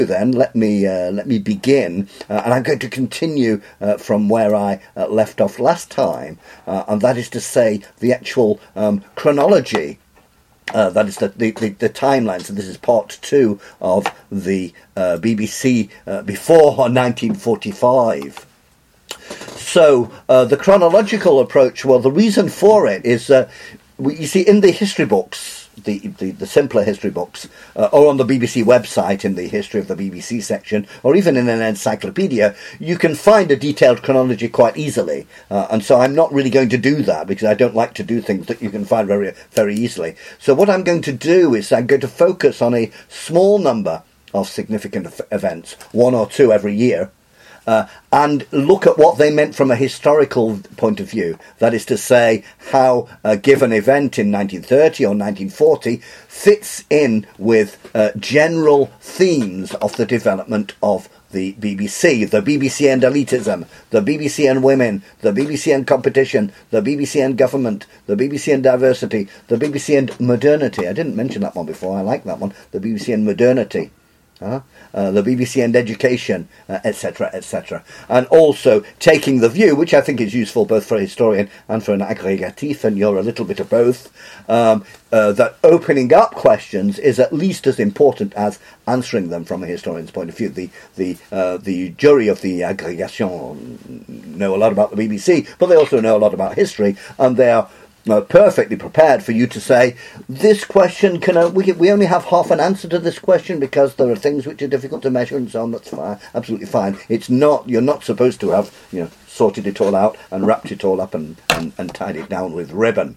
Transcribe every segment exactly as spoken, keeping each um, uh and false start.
Then let me uh, let me begin, uh, and I'm going to continue uh, from where I uh, left off last time, uh, and that is to say the actual um, chronology. Uh, that is the, the, the, the timeline. So this is part two of the uh, B B C uh, before nineteen forty-five. So uh, the chronological approach, well, the reason for it is, uh, we, you see, in the history books, the, the, the simpler history books, uh, or on the B B C website in the history of the B B C section, or even in an encyclopedia, you can find a detailed chronology quite easily. Uh, and so I'm not really going to do that, because I don't like to do things that you can find very, very easily. So what I'm going to do is I'm going to focus on a small number of significant f- events, one or two every year, Uh, and look at what they meant from a historical point of view. That is to say, how a given event in nineteen thirty or nineteen forty fits in with uh, general themes of the development of the B B C, the B B C and elitism, the B B C and women, the B B C and competition, the B B C and government, the B B C and diversity, the B B C and modernity. I didn't mention that one before. I like that one. The B B C and modernity. Uh, uh, the B B C and education, uh, et cetera, et cetera. And also taking the view, which I think is useful both for a historian and for an aggregatif, and you're a little bit of both, um, uh, that opening up questions is at least as important as answering them from a historian's point of view. The the uh, the jury of the aggregation know a lot about the B B C, but they also know a lot about history, and they are Uh, perfectly prepared for you to say, this question can uh, we we only have half an answer to this question because there are things which are difficult to measure and so on. That's fine, absolutely fine. It's not, you're not supposed to have, you know, sorted it all out and wrapped it all up and, and, and tied it down with ribbon.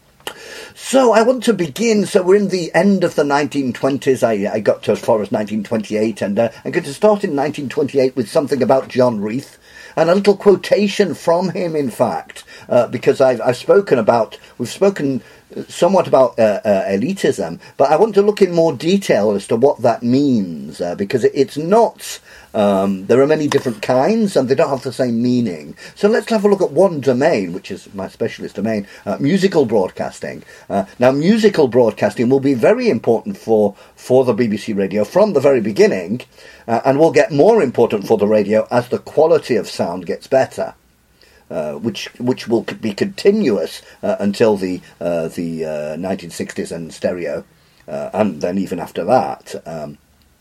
So I want to begin. So we're in the end of the nineteen twenties. I, I got to as far as nineteen twenty-eight, and uh, I'm going to start in nineteen twenty-eight with something about John Reith. And a little quotation from him, in fact, uh, because I've, I've spoken about, we've spoken somewhat about uh, uh, elitism, but I want to look in more detail as to what that means, uh, because it, it's not, um, there are many different kinds, and they don't have the same meaning. So let's have a look at one domain, which is my specialist domain, uh, musical broadcasting. Uh, now, musical broadcasting will be very important for, for the B B C radio from the very beginning, uh, and will get more important for the radio as the quality of sound gets better. Uh, which which will be continuous uh, until the uh, the uh, nineteen sixties and stereo, uh, and then even after that. Um,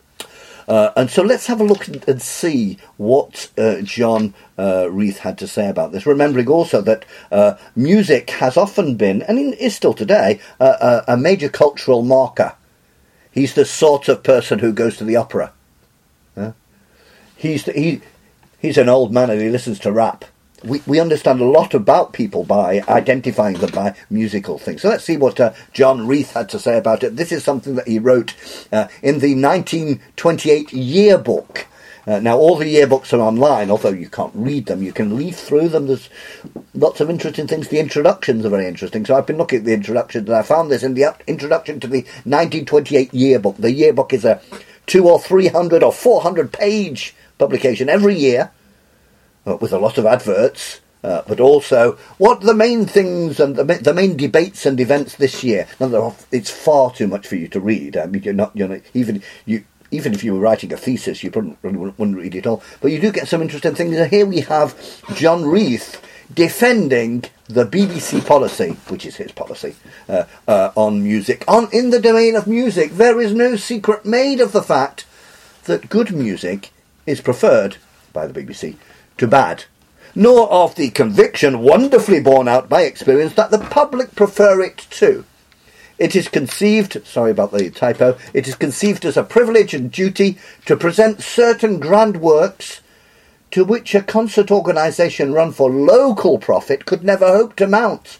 uh, and so let's have a look and see what uh, John uh, Reith had to say about this, remembering also that uh, music has often been, and is still today, uh, a, a major cultural marker. He's the sort of person who goes to the opera. Uh, he's the, he he's an old man and he listens to rap. We we understand a lot about people by identifying them by musical things. So let's see what uh, John Reith had to say about it. This is something that he wrote uh, in the nineteen twenty-eight yearbook. Uh, now, all the yearbooks are online, although you can't read them. You can leaf through them. There's lots of interesting things. The introductions are very interesting. So I've been looking at the introductions, and I found this in the introduction to the nineteen twenty-eight yearbook. The yearbook is a two or three hundred or four hundred page publication every year, Uh, with a lot of adverts, uh, but also what the main things and the, ma- the main debates and events this year. Now, it's far too much for you to read. I mean, you're not, you're not even you. Even if you were writing a thesis, you probably wouldn't read it all. But you do get some interesting things. And here we have John Reith defending the B B C policy, which is his policy, uh, uh, on music. On in the domain of music, there is no secret made of the fact that good music is preferred by the B B C to bad, nor of the conviction, wonderfully borne out by experience, that the public prefer it too. It is conceived, sorry about the typo, it is conceived as a privilege and duty to present certain grand works to which a concert organisation run for local profit could never hope to mount.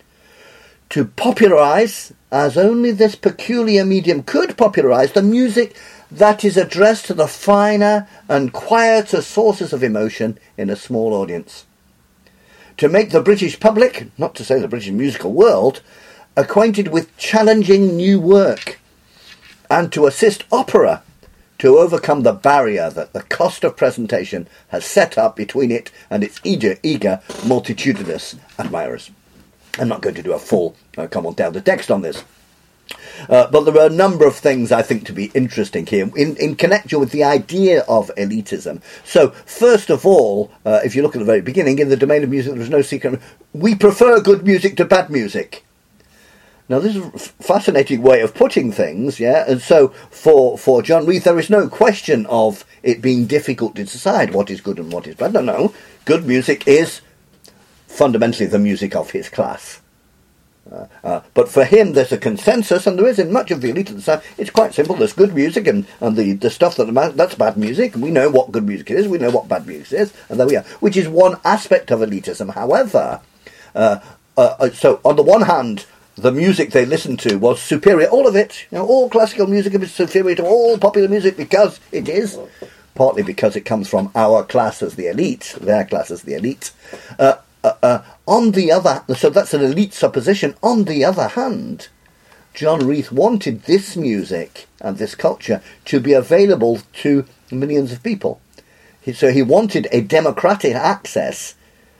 To popularise, as only this peculiar medium could popularise, the music that is addressed to the finer and quieter sources of emotion in a small audience. To make the British public, not to say the British musical world, acquainted with challenging new work, and to assist opera to overcome the barrier that the cost of presentation has set up between it and its eager, eager multitudinous admirers. I'm not going to do a full uh, comment down the text on this. Uh, but there are a number of things I think to be interesting here in, in connection with the idea of elitism. So, first of all, uh, if you look at the very beginning, in the domain of music, there's no secret. We prefer good music to bad music. Now, this is a fascinating way of putting things, yeah? And so, for, for John Reith, there is no question of it being difficult to decide what is good and what is bad. No, no. Good music is fundamentally the music of his class. Uh, uh, but for him, there's a consensus, and there is in much of the elite at the time. It's quite simple. There's good music, and, and the, the stuff that that's bad music. And we know what good music is. We know what bad music is, and there we are. Which is one aspect of elitism. However, uh, uh, so on the one hand, the music they listened to was superior. All of it, you know, all classical music is superior to all popular music because it is. Partly because it comes from our class as the elite, their class as the elite. Uh, uh, uh, On the other, so that's an elite supposition. On the other hand, John Reith wanted this music and this culture to be available to millions of people. So he wanted a democratic access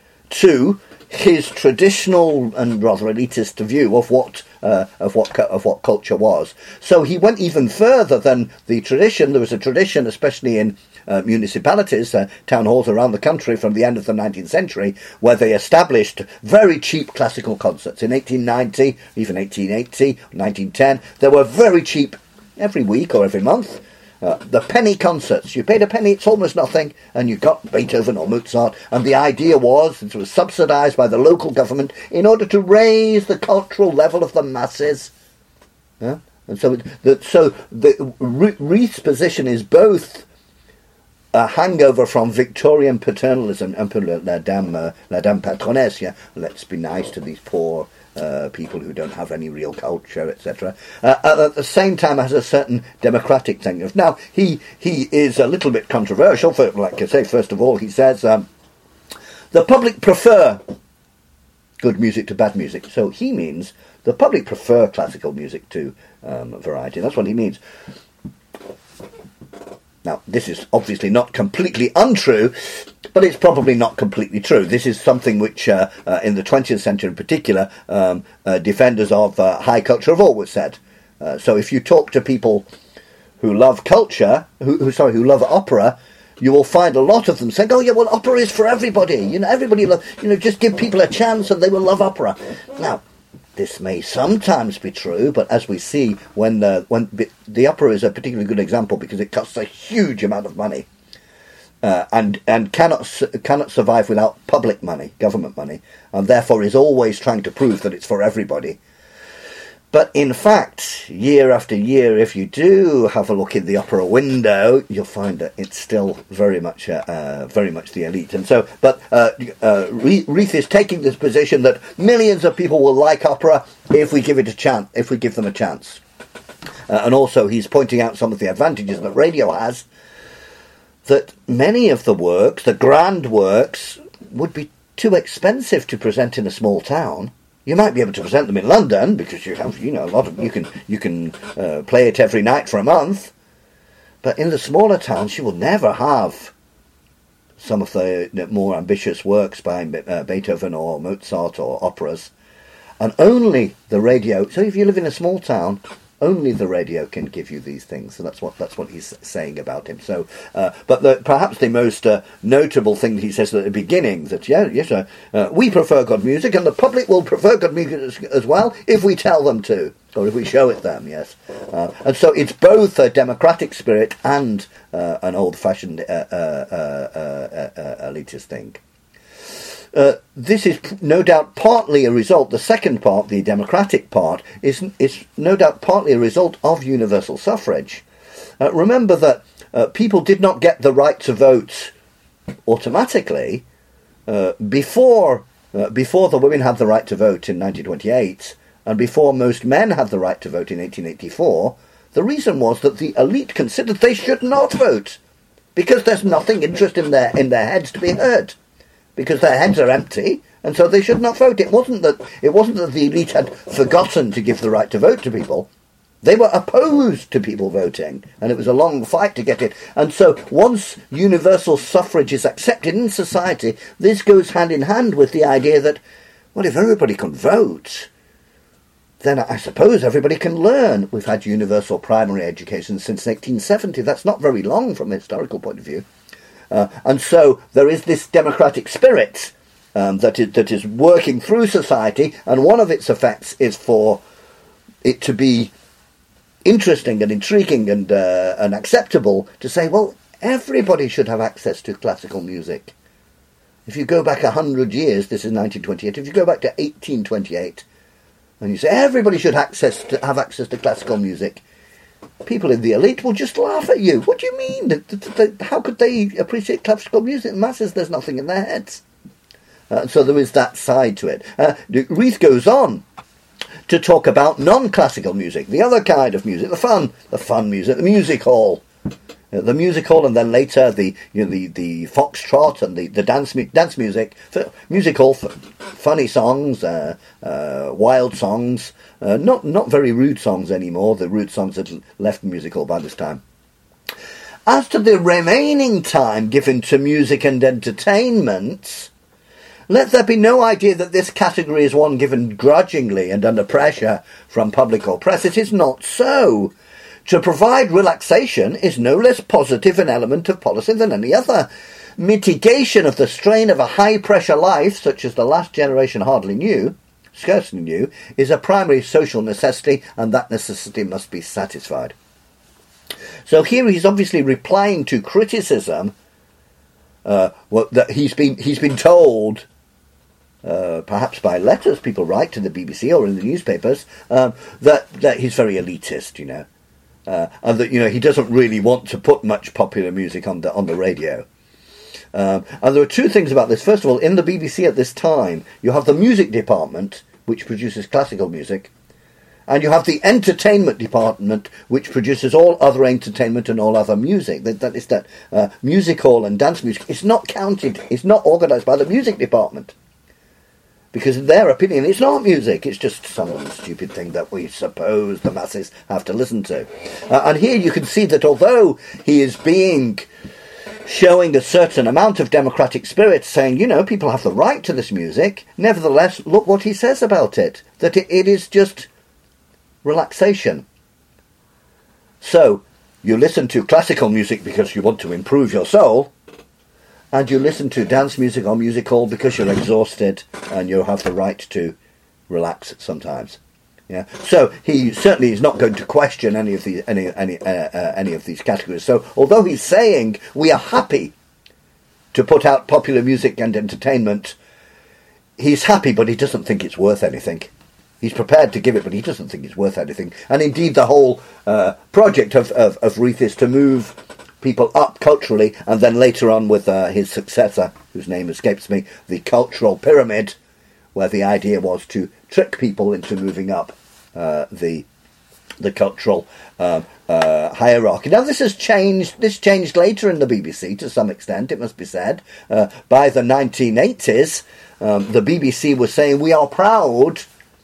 to his traditional and rather elitist view of what uh, of what of what culture was. So he went even further than the tradition. There was a tradition, especially in Uh, municipalities, uh, town halls around the country from the end of the nineteenth century, where they established very cheap classical concerts. In eighteen ninety, even eighteen eighty, nineteen ten, there were very cheap, every week or every month, uh, the penny concerts. You paid a penny, it's almost nothing, and you got Beethoven or Mozart, and the idea was it was subsidised by the local government in order to raise the cultural level of the masses. Yeah? And so, the, so the Reith's position is both a hangover from Victorian paternalism, un peu la dame, uh, la dame patronesse, yeah? Let's be nice to these poor uh, people who don't have any real culture, et cetera. Uh, at the same time, has a certain democratic thing. Now, he he is a little bit controversial. For, like I say, first of all, he says um, the public prefer good music to bad music. So he means the public prefer classical music to um, variety. That's what he means. Now, this is obviously not completely untrue, but it's probably not completely true. This is something which, uh, uh, in the twentieth century in particular, um, uh, defenders of uh, high culture have always said. Uh, so if you talk to people who love culture, who, who sorry, who love opera, you will find a lot of them saying, oh, yeah, well, opera is for everybody. You know, everybody love, you know, just give people a chance and they will love opera. Now, this may sometimes be true, but as we see, when the, when the opera is a particularly good example because it costs a huge amount of money uh, and and cannot cannot survive without public money, government money, and therefore is always trying to prove that it's for everybody. But in fact, year after year, if you do have a look in the opera window, you'll find that it's still very much, uh, uh, very much the elite. And so, but uh, uh, Reith is taking this position that millions of people will like opera if we give it a chance, if we give them a chance. Uh, and also, he's pointing out some of the advantages that radio has. That many of the works, the grand works, would be too expensive to present in a small town. You might be able to present them in London because you have, you know, a lot of you can you can uh, play it every night for a month. But in the smaller towns, you will never have some of the, the more ambitious works by uh, Beethoven or Mozart or operas, and only the radio. So if you live in a small town, only the radio can give you these things. So that's what that's what he's saying about him. So, uh, but the, perhaps the most uh, notable thing he says at the beginning that yeah, yes, uh, uh, we prefer good music, and the public will prefer good music as, as well if we tell them to, or if we show it them. Yes, uh, and so it's both a democratic spirit and uh, an old-fashioned uh, uh, uh, uh, uh, elitist thing. Uh, this is no doubt partly a result, the second part, the democratic part, is, is no doubt partly a result of universal suffrage. Uh, remember that uh, people did not get the right to vote automatically uh, before, uh, before the women had the right to vote in nineteen twenty-eight, and before most men had the right to vote in eighteen eighty-four. The reason was that the elite considered they should not vote, because there's nothing interest in their, in their heads to be heard. Because their heads are empty, and so they should not vote. It wasn't that it wasn't that the elite had forgotten to give the right to vote to people. They were opposed to people voting, and it was a long fight to get it. And so once universal suffrage is accepted in society, this goes hand in hand with the idea that, well, if everybody can vote, then I suppose everybody can learn. We've had universal primary education since eighteen seventy. That's not very long from a historical point of view. Uh, and so there is this democratic spirit um, that, is, that is working through society, and one of its effects is for it to be interesting and intriguing and, uh, and acceptable to say, well, everybody should have access to classical music. If you go back a hundred years, this is nineteen twenty-eight, if you go back to eighteen twenty-eight, and you say everybody should access to, have access to classical music, people in the elite will just laugh at you. What do you mean? How could they appreciate classical music? Masses, there's nothing in their heads. Uh, so there is that side to it. Uh, Reith goes on to talk about non-classical music, the other kind of music, the fun, the fun music, the music hall. Uh, the music hall, and then later the you know the, the foxtrot and the, the dance mu- dance music, music hall, f- funny songs, uh, uh, wild songs, uh, not not very rude songs anymore. The rude songs had left the music hall by this time. As to the remaining time given to music and entertainment, let there be no idea that this category is one given grudgingly and under pressure from public or press. It is not so. To provide relaxation is no less positive an element of policy than any other. Mitigation of the strain of a high-pressure life, such as the last generation hardly knew, scarcely knew, is a primary social necessity, and that necessity must be satisfied. So here he's obviously replying to criticism uh, well, that he's been he's been told, uh, perhaps by letters people write to the B B C or in the newspapers, um, that that he's very elitist, you know. Uh, and that, you know, he doesn't really want to put much popular music on the on the radio. Um, and there are two things about this. First of all, in the B B C at this time, you have the music department, which produces classical music, and you have the entertainment department, which produces all other entertainment and all other music. That, that is that uh, music hall and dance music. It's not counted. It's not organised by the music department. Because in their opinion, it's not music, it's just some stupid thing that we suppose the masses have to listen to. Uh, and here you can see that although he is being, showing a certain amount of democratic spirit, saying, you know, people have the right to this music, nevertheless, look what he says about it, that it, it is just relaxation. So, you listen to classical music because you want to improve your soul, and you listen to dance music or music hall because you're exhausted and you have the right to relax sometimes. Yeah. So he certainly is not going to question any of these any any uh, uh, any of these categories. So although he's saying we are happy to put out popular music and entertainment, he's happy, but he doesn't think it's worth anything. He's prepared to give it, but he doesn't think it's worth anything. And indeed, the whole uh, project of, of of Reith is to move people up culturally, and then later on with uh, his successor, whose name escapes me, the cultural pyramid, where the idea was to trick people into moving up uh, the the cultural uh, uh, hierarchy. Now this has changed. This changed later in the B B C to some extent, it must be said. Uh, by the nineteen eighties, um, the B B C was saying we are proud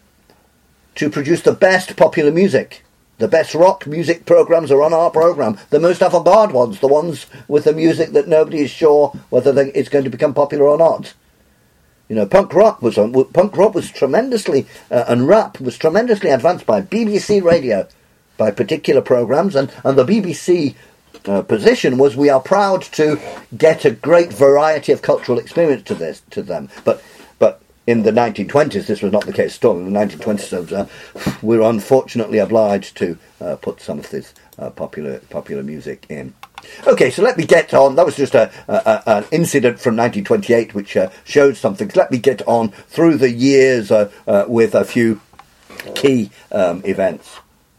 to produce the best popular music. The best rock music programmes are on our programme. The most avant-garde ones, the ones with the music that nobody is sure whether they, it's going to become popular or not. You know, punk rock was on, punk rock was tremendously, uh, and rap was tremendously advanced by B B C radio, by particular programmes, and, and the B B C uh, position was we are proud to get a great variety of cultural experience to this to them. But but in the nineteen twenties, this was not the case at all. In the nineteen twenties, uh, we were unfortunately obliged to uh, put some of this uh, popular popular music in. Okay, so let me get on. That was just a, a, an incident from nineteen twenty-eight which uh, showed something. So let me get on through the years uh, uh, with a few key um, events.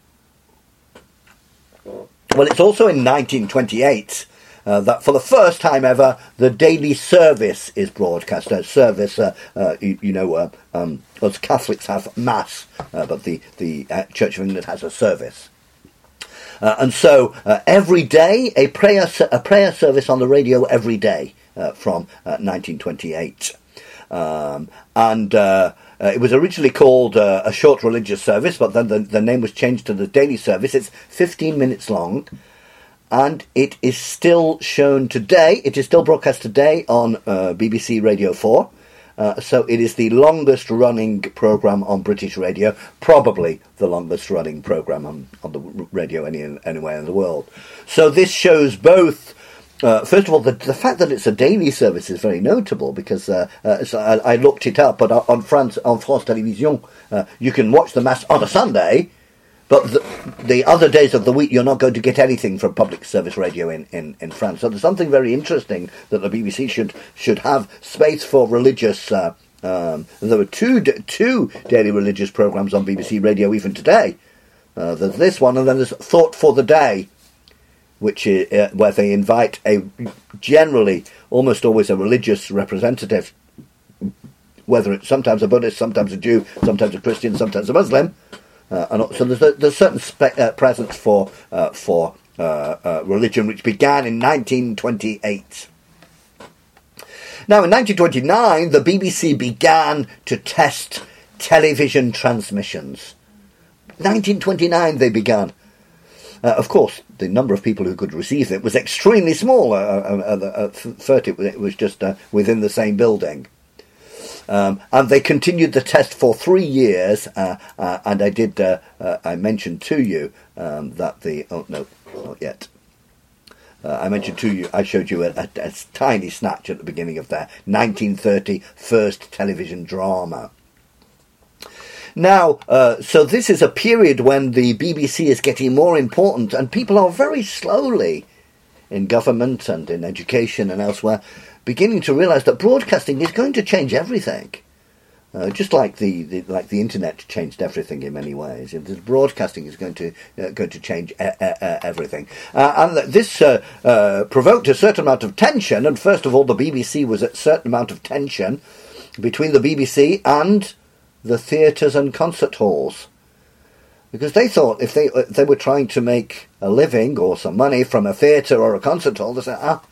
Well, it's also in nineteen twenty-eight Uh, that for the first time ever, the daily service is broadcast. Uh, service, uh, uh, you, you know, uh, um, us Catholics have Mass, uh, but the, the uh, Church of England has a service. Uh, and so uh, every day, a prayer a prayer service on the radio every day uh, from uh, nineteen twenty-eight. Um, and uh, uh, it was originally called uh, a short religious service, but then the, the name was changed to the daily service. It's fifteen minutes long. And it is still shown today, it is still broadcast today on uh, B B C Radio four, Uh, so it is the longest running programme on British radio, probably the longest running programme on, on the radio any, anywhere in the world. So this shows both, uh, first of all, the, the fact that it's a daily service is very notable, because uh, uh, so I, I looked it up, but on France, on France Télévisions, uh, you can watch the Mass on a Sunday, but the, the other days of the week, you're not going to get anything from public service radio in, in, in France. So there's something very interesting that the B B C should should have space for religious. Uh, um, there were two two daily religious programmes on B B C Radio even today. Uh, there's this one, and then there's Thought for the Day, which is uh, where they invite a generally almost always a religious representative, whether it's sometimes a Buddhist, sometimes a Jew, sometimes a Christian, sometimes a Muslim. Uh, and so there's a there's certain spe- uh, presence for uh, for uh, uh, religion, which began in nineteen twenty-eight. Now, in nineteen twenty-nine, the B B C began to test television transmissions. nineteen twenty-nine they began. Uh, of course, the number of people who could receive it was extremely small. Uh, uh, uh, at first, it was just uh, within the same building. Um, and they continued the test for three years, uh, uh, and I did, uh, uh, I mentioned to you um, that the, oh no, not yet. Uh, I mentioned to you, I showed you a, a, a tiny snatch at the beginning of their nineteen thirty first television drama. Now, uh, so this is a period when the B B C is getting more important, and people are very slowly, in government and in education and elsewhere, beginning to realise that broadcasting is going to change everything. Uh, just like the, the like the internet changed everything in many ways, this broadcasting is going to uh, going to change e- e- everything. Uh, and this uh, uh, provoked a certain amount of tension. And first of all, the B B C was at a certain amount of tension between the B B C and the theatres and concert halls, because they thought if they if they were trying to make a living or some money from a theatre or a concert hall, they said, ah.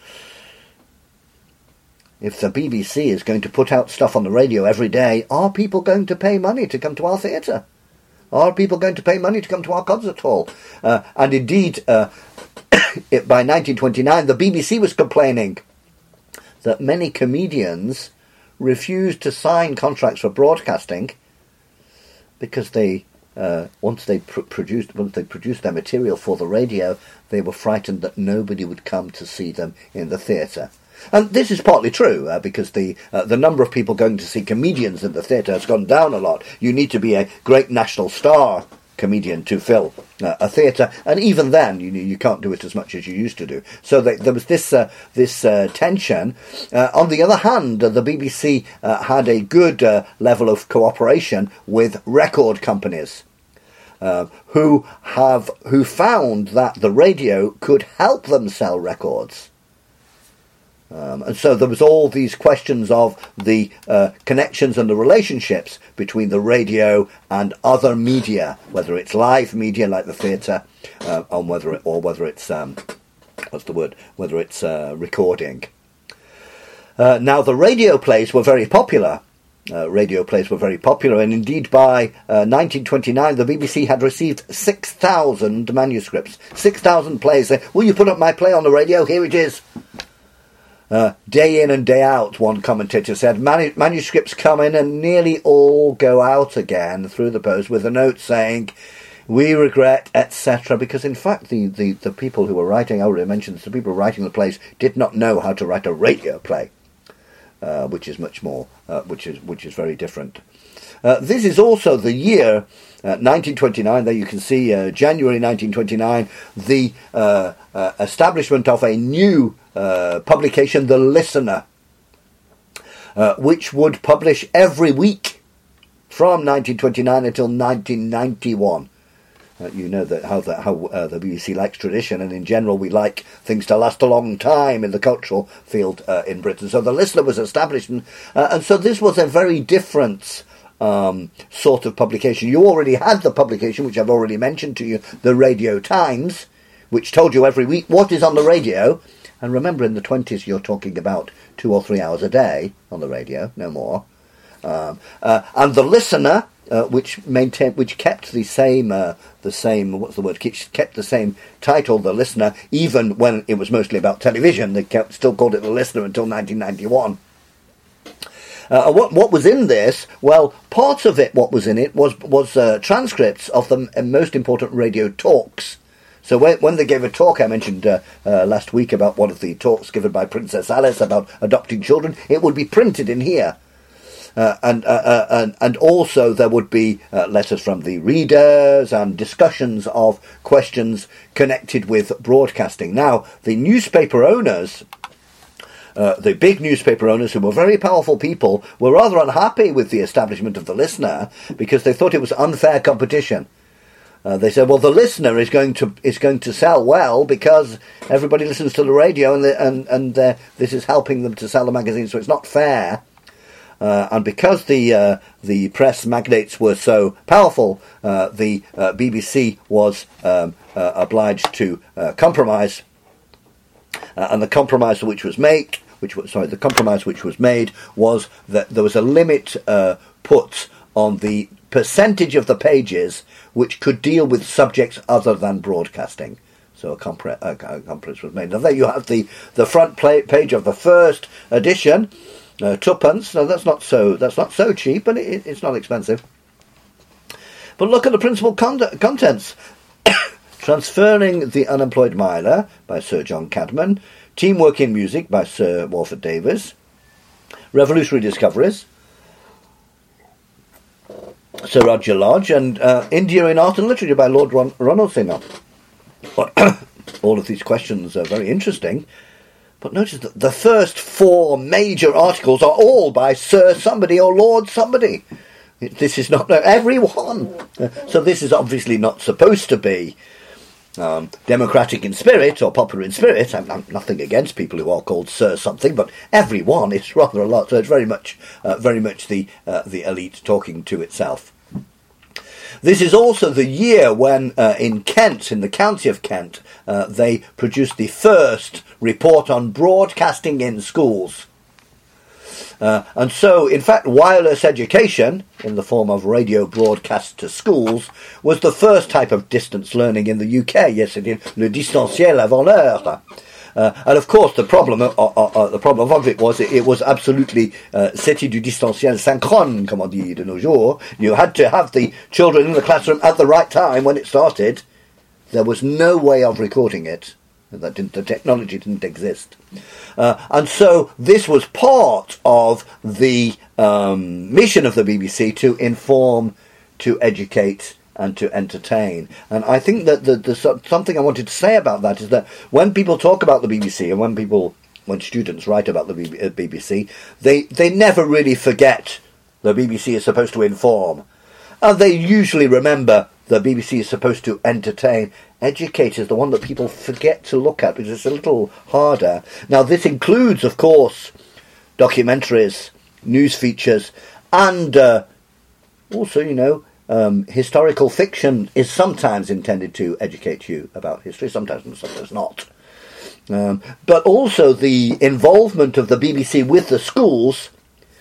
If the B B C is going to put out stuff on the radio every day, are people going to pay money to come to our theatre? Are people going to pay money to come to our concert hall? Uh, and indeed, uh, it, by nineteen twenty-nine, the B B C was complaining that many comedians refused to sign contracts for broadcasting because they, uh, once they pr- produced, once they produced their material for the radio, they were frightened that nobody would come to see them in the theatre. And this is partly true, uh, because the uh, the number of people going to see comedians in the theatre has gone down a lot. You need to be a great national star comedian to fill uh, a theatre, and even then, you you can't do it as much as you used to do. So they, there was this uh, this uh, tension. Uh, on the other hand, uh, the B B C uh, had a good uh, level of cooperation with record companies, uh, who have who found that the radio could help them sell records. Um, and so there was all these questions of the uh, connections and the relationships between the radio and other media, whether it's live media like the theatre, uh, or whether it, or whether it's um, what's the word, whether it's uh, recording. Uh, now the radio plays were very popular. Uh, radio plays were very popular, and indeed by uh, nineteen twenty-nine the B B C had received six thousand manuscripts, six thousand plays. They, will you put up my play on the radio? Here it is. Uh, day in and day out, one commentator said, Manu- manuscripts come in and nearly all go out again through the post with a note saying, we regret, et cetera. Because in fact, the, the, the people who were writing, I already mentioned this, the people writing the plays did not know how to write a radio play, uh, which is much more, uh, which is which is very different. Uh, this is also the year, uh, nineteen twenty-nine, there you can see uh, January nineteen twenty-nine, the uh, uh, establishment of a new uh, publication, The Listener, uh, which would publish every week from nineteen twenty-nine until nineteen ninety-one. Uh, you know that how the, how uh, the B B C likes tradition, and in general we like things to last a long time in the cultural field uh, in Britain. So The Listener was established, and, uh, and so this was a very different Um, sort of publication. You already had the publication, which I've already mentioned to you, the Radio Times, which told you every week what is on the radio. And remember, in the twenties, you're talking about two or three hours a day on the radio, no more. Um, uh, and the Listener, uh, which maintained, which kept the same, uh, the same, what's the word? Kept the same title, The Listener, even when it was mostly about television. They kept, still called it The Listener until nineteen ninety-one. Uh, what, what was in this? Well, part of it, what was in it, was was uh, transcripts of the m- most important radio talks. So when, when they gave a talk, I mentioned uh, uh, last week about one of the talks given by Princess Alice about adopting children, it would be printed in here. Uh, and, uh, uh, and and also there would be uh, letters from the readers and discussions of questions connected with broadcasting. Now, the newspaper owners, uh, the big newspaper owners who were very powerful people, were rather unhappy with the establishment of the Listener because they thought it was unfair competition. Uh, they said, well, the Listener is going to is going to sell well because everybody listens to the radio, and the, and and uh, this is helping them to sell the magazine, so it's not fair. Uh, and because the uh, the press magnates were so powerful, uh, the uh, B B C was um, uh, obliged to uh, compromise, uh, and the compromise which was made, which was sorry, the compromise which was made was that there was a limit uh, put on the percentage of the pages which could deal with subjects other than broadcasting. So a, compre- a, a compromise was made. Now there you have the the front play- page of the first edition. Uh, twopence. Now that's not so. That's not so cheap, but it, it's not expensive. But look at the principal con- contents: Transferring the Unemployed Miler by Sir John Cadman, Teamwork in Music by Sir Walford Davies, Revolutionary Discoveries, Sir Roger Lodge, and uh, India in Art and Literature by Lord Ron- Ronaldson. All of these questions are very interesting. But notice that the first four major articles are all by Sir somebody or Lord somebody. This is not no, everyone. So this is obviously not supposed to be um, democratic in spirit or popular in spirit. I'm, I'm nothing against people who are called Sir something, but everyone is rather a lot. So it's very much, uh, very much the uh, the elite talking to itself. This is also the year when, uh, in Kent, in the county of Kent, uh, they produced the first report on broadcasting in schools. Uh, and so, in fact, wireless education, in the form of radio broadcast to schools, was the first type of distance learning in the U K. Yes, it is le distanciel avant l'heure. Uh, and of course, the problem, uh, uh, uh, the problem of it was it, it was absolutely uh, c'était du distanciel synchrone, comme on dit de nos jours. You had to have the children in the classroom at the right time when it started. There was no way of recording it. That didn't, the technology didn't exist. Uh, and so this was part of the um, mission of the B B C to inform, to educate, and to entertain. And I think that the, the something I wanted to say about that is that when people talk about the B B C, and when people, when students write about the B B C, they, they never really forget the B B C is supposed to inform. And they usually remember the B B C is supposed to entertain. Educate is the one that people forget to look at because it's a little harder. Now this includes, of course, documentaries, news features, and uh, also, you know, Um, historical fiction is sometimes intended to educate you about history, sometimes and sometimes not. Um, but also the involvement of the B B C with the schools,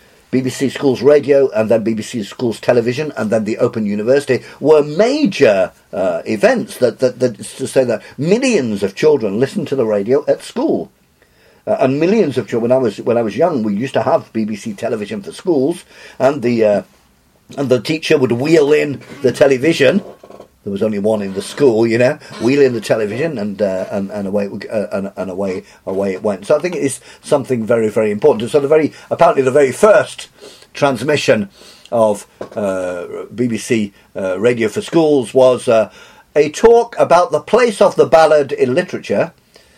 B B C Schools Radio and then B B C Schools Television and then the Open University were major uh, events that, that, that is to say that millions of children listened to the radio at school. Uh, and millions of children, when I was when I was young, we used to have B B C television for schools, and the uh, and the teacher would wheel in the television. There was only one in the school, you know. Wheel in the television, and uh, and and away uh, and, and away away it went. So I think it is something very very important. So the very apparently the very first transmission of uh, B B C uh, Radio for Schools was uh, a talk about the place of the ballad in literature.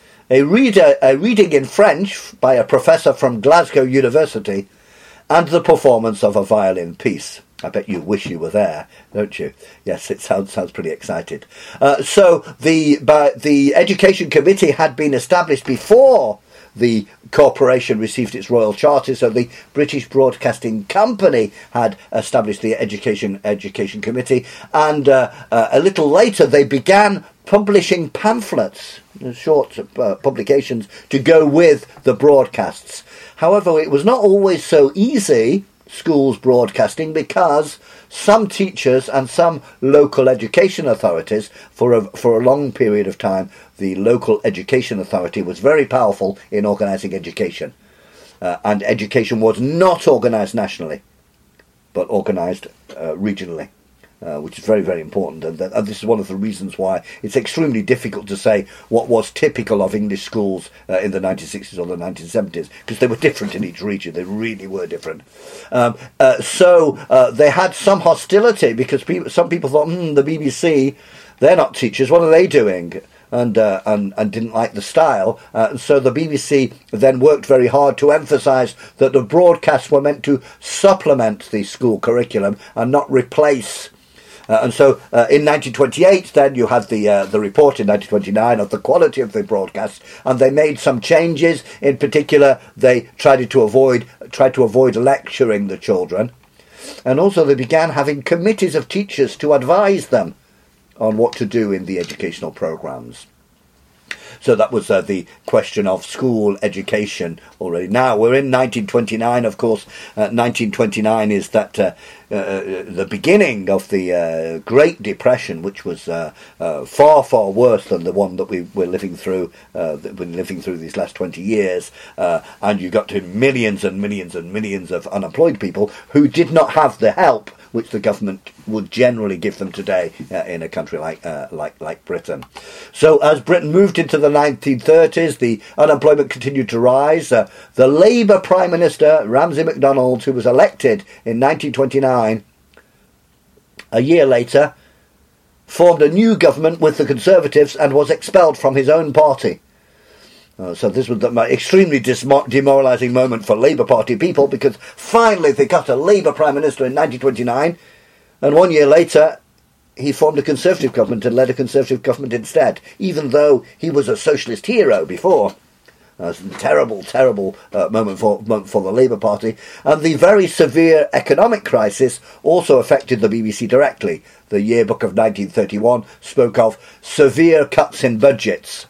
A reader a reading in French by a professor from Glasgow University, and the performance of a violin piece. I bet you wish you were there, don't you? Yes, it sounds sounds pretty excited. Uh, so the by, the Education Committee had been established before the corporation received its royal charter. So the British Broadcasting Company had established the Education Education Committee, and uh, uh, a little later they began publishing pamphlets, short uh, publications, to go with the broadcasts. However, it was not always so easy, schools broadcasting, because some teachers and some local education authorities, for a, for a long period of time, the local education authority was very powerful in organising education. uh, and education was not organised nationally, but organised uh, regionally. Uh, which is very, very important, and, th- and this is one of the reasons why it's extremely difficult to say what was typical of English schools uh, in the nineteen sixties or the nineteen seventies, because they were different in each region. They really were different. Um, uh, so uh, they had some hostility, because people, some people thought, hmm, the B B C, they're not teachers, what are they doing? And, uh, and and didn't like the style. Uh, so the B B C then worked very hard to emphasise that the broadcasts were meant to supplement the school curriculum and not replace. Uh, and so uh, in nineteen twenty-eight, then, you had the uh, the report in nineteen twenty-nine of the quality of the broadcast, and they made some changes. In particular, they tried to avoid tried to avoid lecturing the children, and also they began having committees of teachers to advise them on what to do in the educational programmes. So that was uh, the question of school education already. Now, we're in nineteen twenty-nine, of course. Uh, nineteen twenty-nine is that uh, uh, the beginning of the uh, Great Depression, which was uh, uh, far, far worse than the one that we were living through, uh, that we've been living through these last twenty years. Uh, and you got to millions and millions and millions of unemployed people who did not have the help which the government would generally give them today uh, in a country like uh, like like Britain. So as Britain moved into the nineteen thirties, the unemployment continued to rise. Uh, the Labour Prime Minister, Ramsay MacDonald, who was elected in nineteen twenty-nine, a year later, formed a new government with the Conservatives and was expelled from his own party. Uh, so this was the extremely demoralising moment for Labour Party people, because finally they got a Labour Prime Minister in nineteen twenty-nine, and one year later he formed a Conservative government and led a Conservative government instead, even though he was a socialist hero before. Uh, it's a terrible, terrible uh, moment for moment for the Labour Party. And the very severe economic crisis also affected the B B C directly. The Yearbook of nineteen thirty-one spoke of severe cuts in budgets.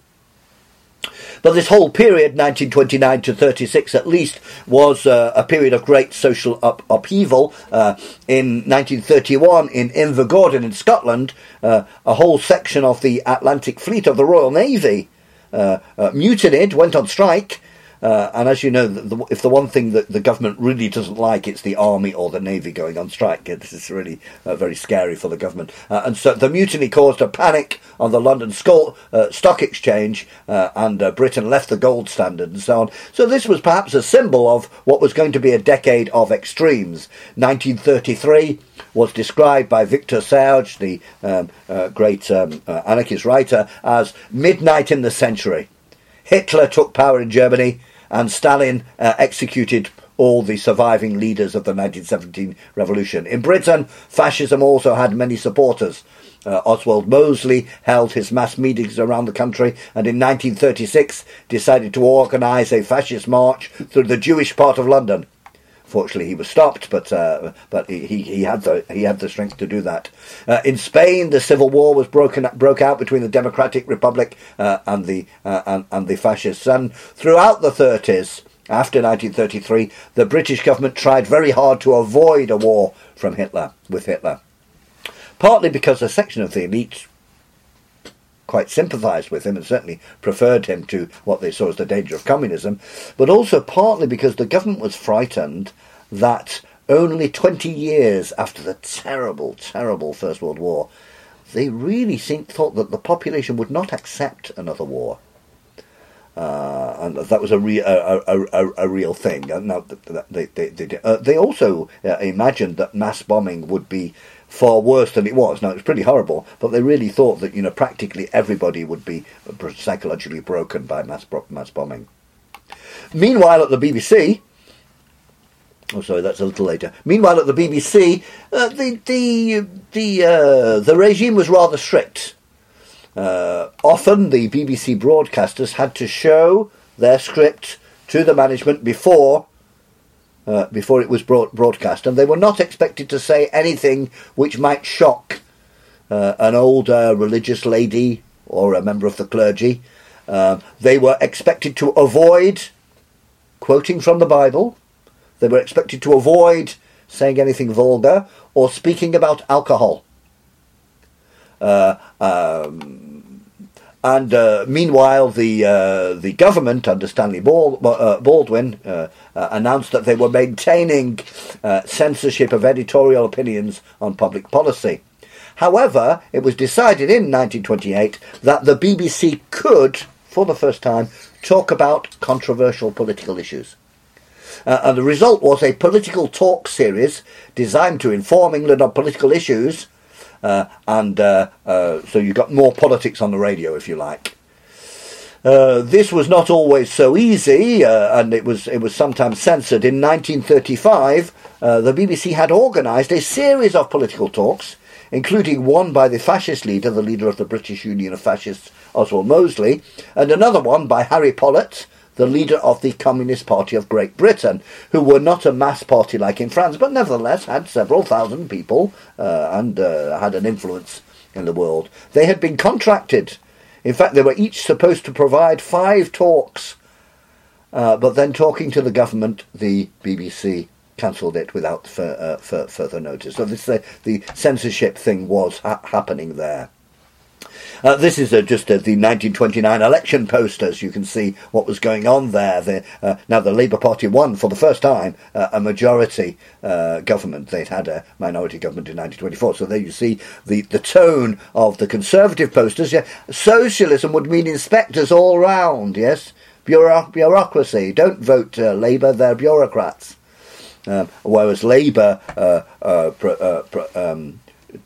But this whole period, nineteen twenty-nine to thirty-six at least, was uh, a period of great social up- upheaval. Uh, in nineteen thirty-one, in Invergordon in Scotland, uh, a whole section of the Atlantic Fleet of the Royal Navy uh, uh, mutinied, went on strike. Uh, and as you know, the, the, if the one thing that the government really doesn't like, it's the army or the navy going on strike. This is really uh, very scary for the government. Uh, and so the mutiny caused a panic on the London Sco- uh, Stock Exchange, uh, and uh, Britain left the gold standard and so on. So this was perhaps a symbol of what was going to be a decade of extremes. nineteen thirty-three was described by Victor Serge, the um, uh, great um, uh, anarchist writer, as midnight in the century. Hitler took power in Germany, and Stalin uh, executed all the surviving leaders of the nineteen seventeen revolution. In Britain, fascism also had many supporters. Uh, Oswald Mosley held his mass meetings around the country, and in nineteen thirty-six decided to organise a fascist march through the Jewish part of London. Fortunately, he was stopped, but uh, but he, he had the he had the strength to do that. Uh, in Spain, the civil war was broken broke out between the Democratic Republic uh, and the uh, and, and the fascists. And throughout the thirties, after nineteen thirty-three, the British government tried very hard to avoid a war from Hitler with Hitler, partly because a section of the elite quite sympathised with him and certainly preferred him to what they saw as the danger of communism, but also partly because the government was frightened that only twenty years after the terrible, terrible First World War, they really think, thought that the population would not accept another war. Uh, and that was a, re- a, a, a, a real thing. Now, they, they, they, uh, they also uh, imagined that mass bombing would be far worse than it was. Now, it was pretty horrible, but they really thought that, you know, practically everybody would be psychologically broken by mass mass bombing. Meanwhile, at the B B C, oh, sorry, that's a little later. Meanwhile, at the B B C, uh, the the the uh, the regime was rather strict. Uh, often, the B B C broadcasters had to show their script to the management before. Uh, before it was broad- broadcast, and they were not expected to say anything which might shock uh, an older religious lady or a member of the clergy. Uh, they were expected to avoid quoting from the Bible. They were expected to avoid saying anything vulgar or speaking about alcohol. Uh, um, and uh, meanwhile, the uh, the government under Stanley Bald, uh, Baldwin uh, uh, announced that they were maintaining uh, censorship of editorial opinions on public policy. However, it was decided in nineteen twenty-eight that the B B C could, for the first time, talk about controversial political issues. Uh, and the result was a political talk series designed to inform England on political issues, uh, and uh, uh, so you got more politics on the radio, if you like. Uh, this was not always so easy, uh, and it was it was sometimes censored. In nineteen thirty-five, uh, the B B C had organised a series of political talks, including one by the fascist leader, the leader of the British Union of Fascists, Oswald Mosley, and another one by Harry Pollitt, the leader of the Communist Party of Great Britain, who were not a mass party like in France, but nevertheless had several thousand people uh, and uh, had an influence in the world. They had been contracted. In fact, they were each supposed to provide five talks, uh, but then talking to the government, the B B C cancelled it without fur, uh, fur, further notice. So this, uh, the censorship thing was ha- happening there. Uh, this is uh, just uh, the nineteen twenty-nine election posters. You can see what was going on there. The, uh, now the Labour Party won for the first time uh, a majority uh, government. They'd had a minority government in nineteen twenty-four. So there you see the, the tone of the Conservative posters. Yeah, socialism would mean inspectors all round, yes? Bureau- bureaucracy. Don't vote uh, Labour, they're bureaucrats. Um, whereas Labour uh, uh, pr- uh, pr- um,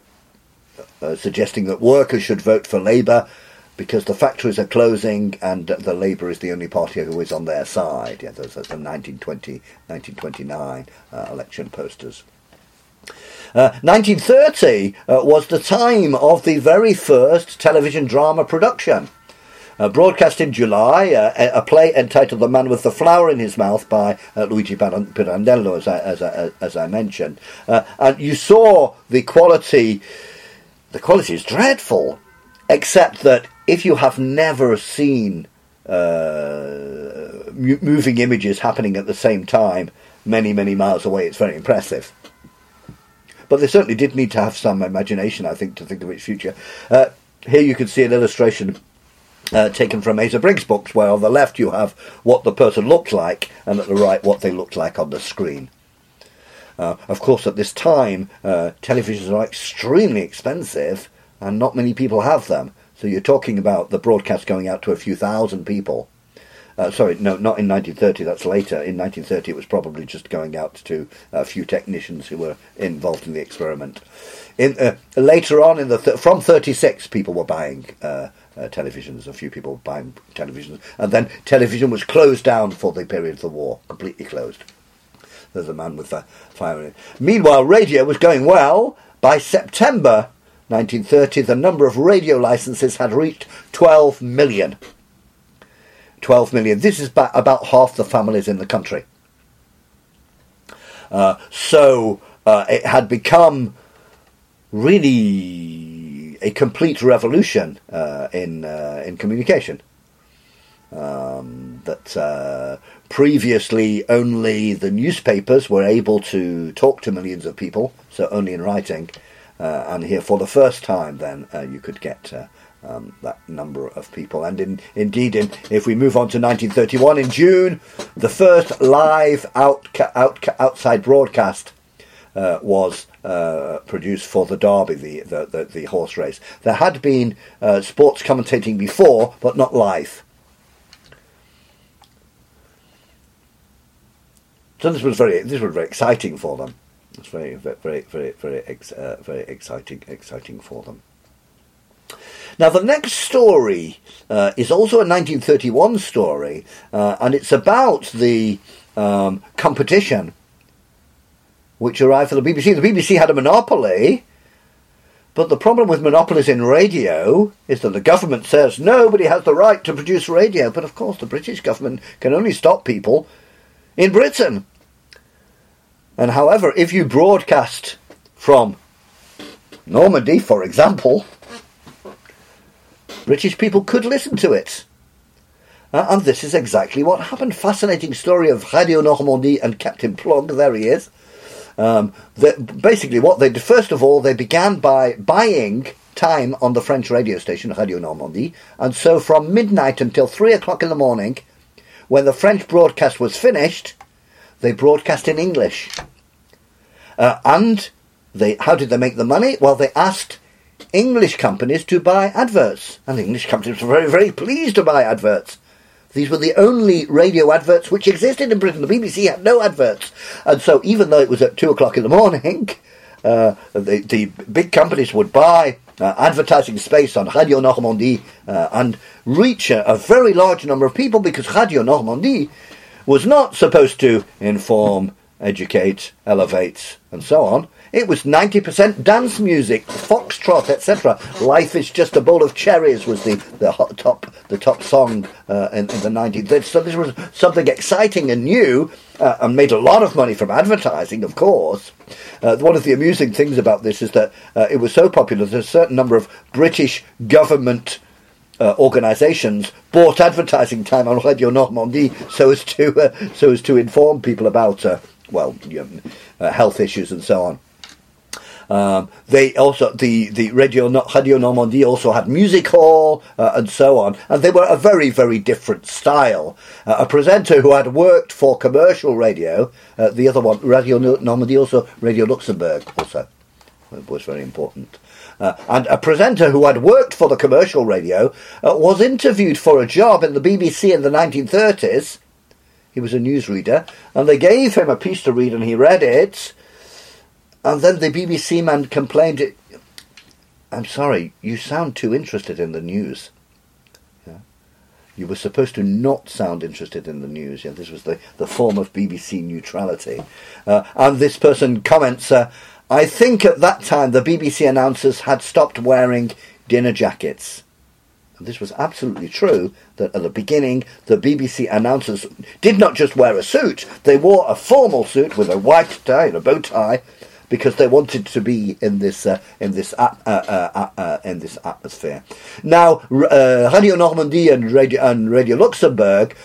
Uh, suggesting that workers should vote for Labour because the factories are closing and the Labour is the only party who is on their side. Yeah, those are the nineteen twenty, nineteen twenty-nine uh, election posters. Uh, nineteen thirty uh, was the time of the very first television drama production. Uh, broadcast in July, uh, a play entitled The Man with the Flower in His Mouth by uh, Luigi Pirandello, as I, as I, as I mentioned. Uh, and you saw the quality... The quality is dreadful, except that if you have never seen uh, m- moving images happening at the same time many, many miles away, it's very impressive. But they certainly did need to have some imagination, I think, to think of its future. Uh, here you can see an illustration uh, taken from Asa Briggs' books, where on the left you have what the person looked like, and at the right what they looked like on the screen. Uh, of course, at this time, uh, televisions are extremely expensive, and not many people have them. So you're talking about the broadcast going out to a few thousand people. Uh, sorry, no, not in nineteen thirty, that's later. In nineteen thirty, it was probably just going out to a few technicians who were involved in the experiment. In uh, later on, in the th- from thirty-six, people were buying uh, uh, televisions. A few people were buying televisions. And then television was closed down for the period of the war, completely closed. There's a man with a fire in it. Meanwhile, radio was going well. By September nineteen thirty, the number of radio licenses had reached twelve million. twelve million. This is ba- about half the families in the country. Uh, so uh, it had become really a complete revolution uh, in uh, in communication. Um, that uh, previously only the newspapers were able to talk to millions of people, so only in writing, uh, and here for the first time then uh, you could get uh, um, that number of people. And in, indeed, in, if we move on to nineteen thirty-one, in June, the first live out, out, outside broadcast uh, was uh, produced for the Derby, the, the, the, the horse race. There had been uh, sports commentating before, but not live. So this was very, this was very exciting for them. It's very, very, very, very, very, ex, uh, very exciting, exciting for them. Now the next story uh, is also a nineteen thirty-one story, uh, and it's about the um, competition which arrived for the B B C. The B B C had a monopoly, but the problem with monopolies in radio is that the government says nobody has the right to produce radio. But of course, the British government can only stop people in Britain. And however, if you broadcast from Normandy, for example, British people could listen to it. Uh, and this is exactly what happened. Fascinating story of Radio Normandie and Captain Plog. There he is. Um, the, basically what they did, first of all, they began by buying time on the French radio station, Radio Normandie, and so from midnight until three o'clock in the morning, when the French broadcast was finished, they broadcast in English. Uh, and they, how did they make the money? Well, they asked English companies to buy adverts, and the English companies were very, very pleased to buy adverts. These were the only radio adverts which existed in Britain. The B B C had no adverts. And so even though it was at two o'clock in the morning, uh, the, the big companies would buy uh, advertising space on Radio Normandie uh, and reach a, a very large number of people, because Radio Normandie was not supposed to inform, educate, elevate, and so on. It was ninety percent dance music, foxtrot, et cetera. "Life is Just a Bowl of Cherries" was the, the hot top the top song uh, in, in the nineteen thirties. So this was something exciting and new, uh, and made a lot of money from advertising, of course. Uh, one of the amusing things about this is that uh, it was so popular that a certain number of British government uh, organisations bought advertising time on Radio Normandie so as to uh, so as to inform people about uh, well you know, uh, health issues and so on. Um, they also the the Radio Radio Normandie also had music hall uh, and so on, and they were a very very different style. Uh, a presenter who had worked for commercial radio, uh, the other one, Radio Normandie, also Radio Luxembourg, also was very important. Uh, and a presenter who had worked for the commercial radio uh, was interviewed for a job in the B B C in the nineteen thirties. He was a newsreader, and they gave him a piece to read, and he read it. And then the B B C man complained, "I'm sorry, you sound too interested in the news." Yeah. You were supposed to not sound interested in the news. Yeah, this was the, the form of B B C neutrality. Uh, and this person comments, uh, "I think at that time the B B C announcers had stopped wearing dinner jackets." And this was absolutely true, that at the beginning the B B C announcers did not just wear a suit, they wore a formal suit with a white tie and a bow tie, because they wanted to be in this uh, in this uh, uh, uh, uh, in this atmosphere. Now, uh, Radio Normandie and Radio and Radio Luxembourg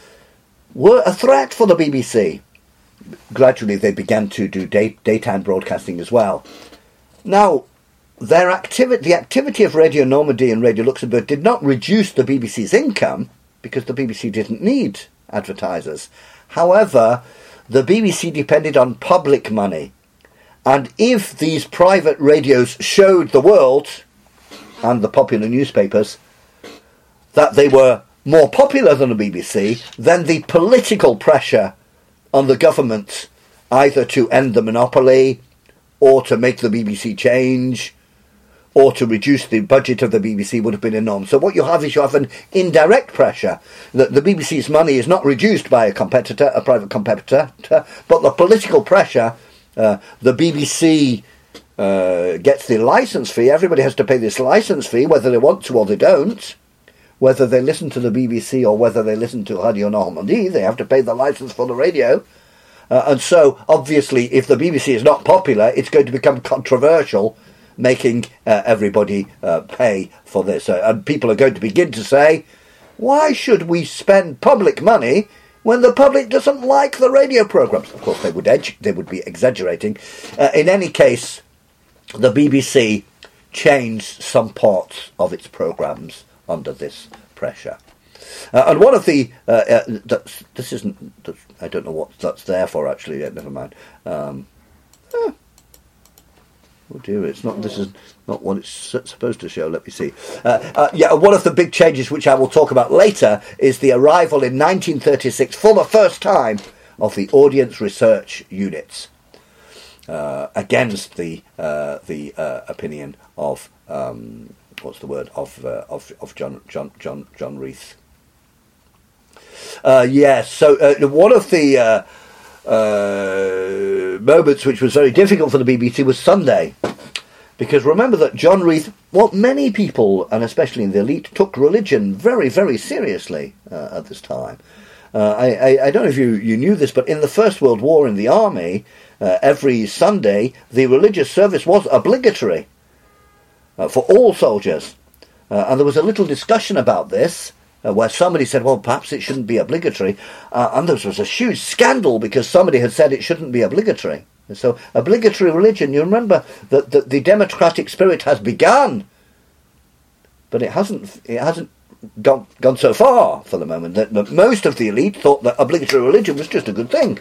were a threat for the B B C. Gradually, they began to do day, daytime broadcasting as well. Now, their activity, the activity of Radio Normandie and Radio Luxembourg, did not reduce the B B C's income, because the B B C didn't need advertisers. However, the B B C depended on public money. And if these private radios showed the world, and the popular newspapers, that they were more popular than the B B C, then the political pressure on the government either to end the monopoly, or to make the B B C change, or to reduce the budget of the B B C would have been enormous. So what you have is you have an indirect pressure. That the B B C's money is not reduced by a competitor, a private competitor, but the political pressure. Uh, the B B C uh, gets the licence fee. Everybody has to pay this licence fee, whether they want to or they don't. Whether they listen to the B B C or whether they listen to Radio Normandie, they have to pay the licence for the radio. Uh, and so, obviously, if the B B C is not popular, it's going to become controversial, making uh, everybody uh, pay for this. Uh, and people are going to begin to say, why should we spend public money when the public doesn't like the radio programmes? Of course, they would edge, they would be exaggerating. Uh, in any case, the B B C changed some parts of its programmes under this pressure. Uh, and one of the... Uh, uh, that's, this isn't... That's, I don't know what that's there for, actually. Yeah, never mind. Um, eh. Oh dear, it's not. This is not what it's supposed to show. Let me see. Uh, uh, yeah, one of the big changes, which I will talk about later, is the arrival in nineteen thirty-six, for the first time, of the audience research units, uh, against the uh, the uh, opinion of um, what's the word of uh, of of John John John John Reith. Uh, yes. So uh, one of the uh, Uh, moments which was very difficult for the B B C was Sunday, because remember that John Reith, what many people, and especially in the elite, took religion very, very seriously uh, at this time. Uh, I, I, I don't know if you, you knew this, but in the First World War in the army, uh, every Sunday the religious service was obligatory uh, for all soldiers, uh, and there was a little discussion about this. Uh, where somebody said, well, perhaps it shouldn't be obligatory. Uh, and there was a huge scandal because somebody had said it shouldn't be obligatory. And so obligatory religion, you remember that, that the democratic spirit has begun but it hasn't it hasn't gone, gone so far for the moment that, that most of the elite thought that obligatory religion was just a good thing.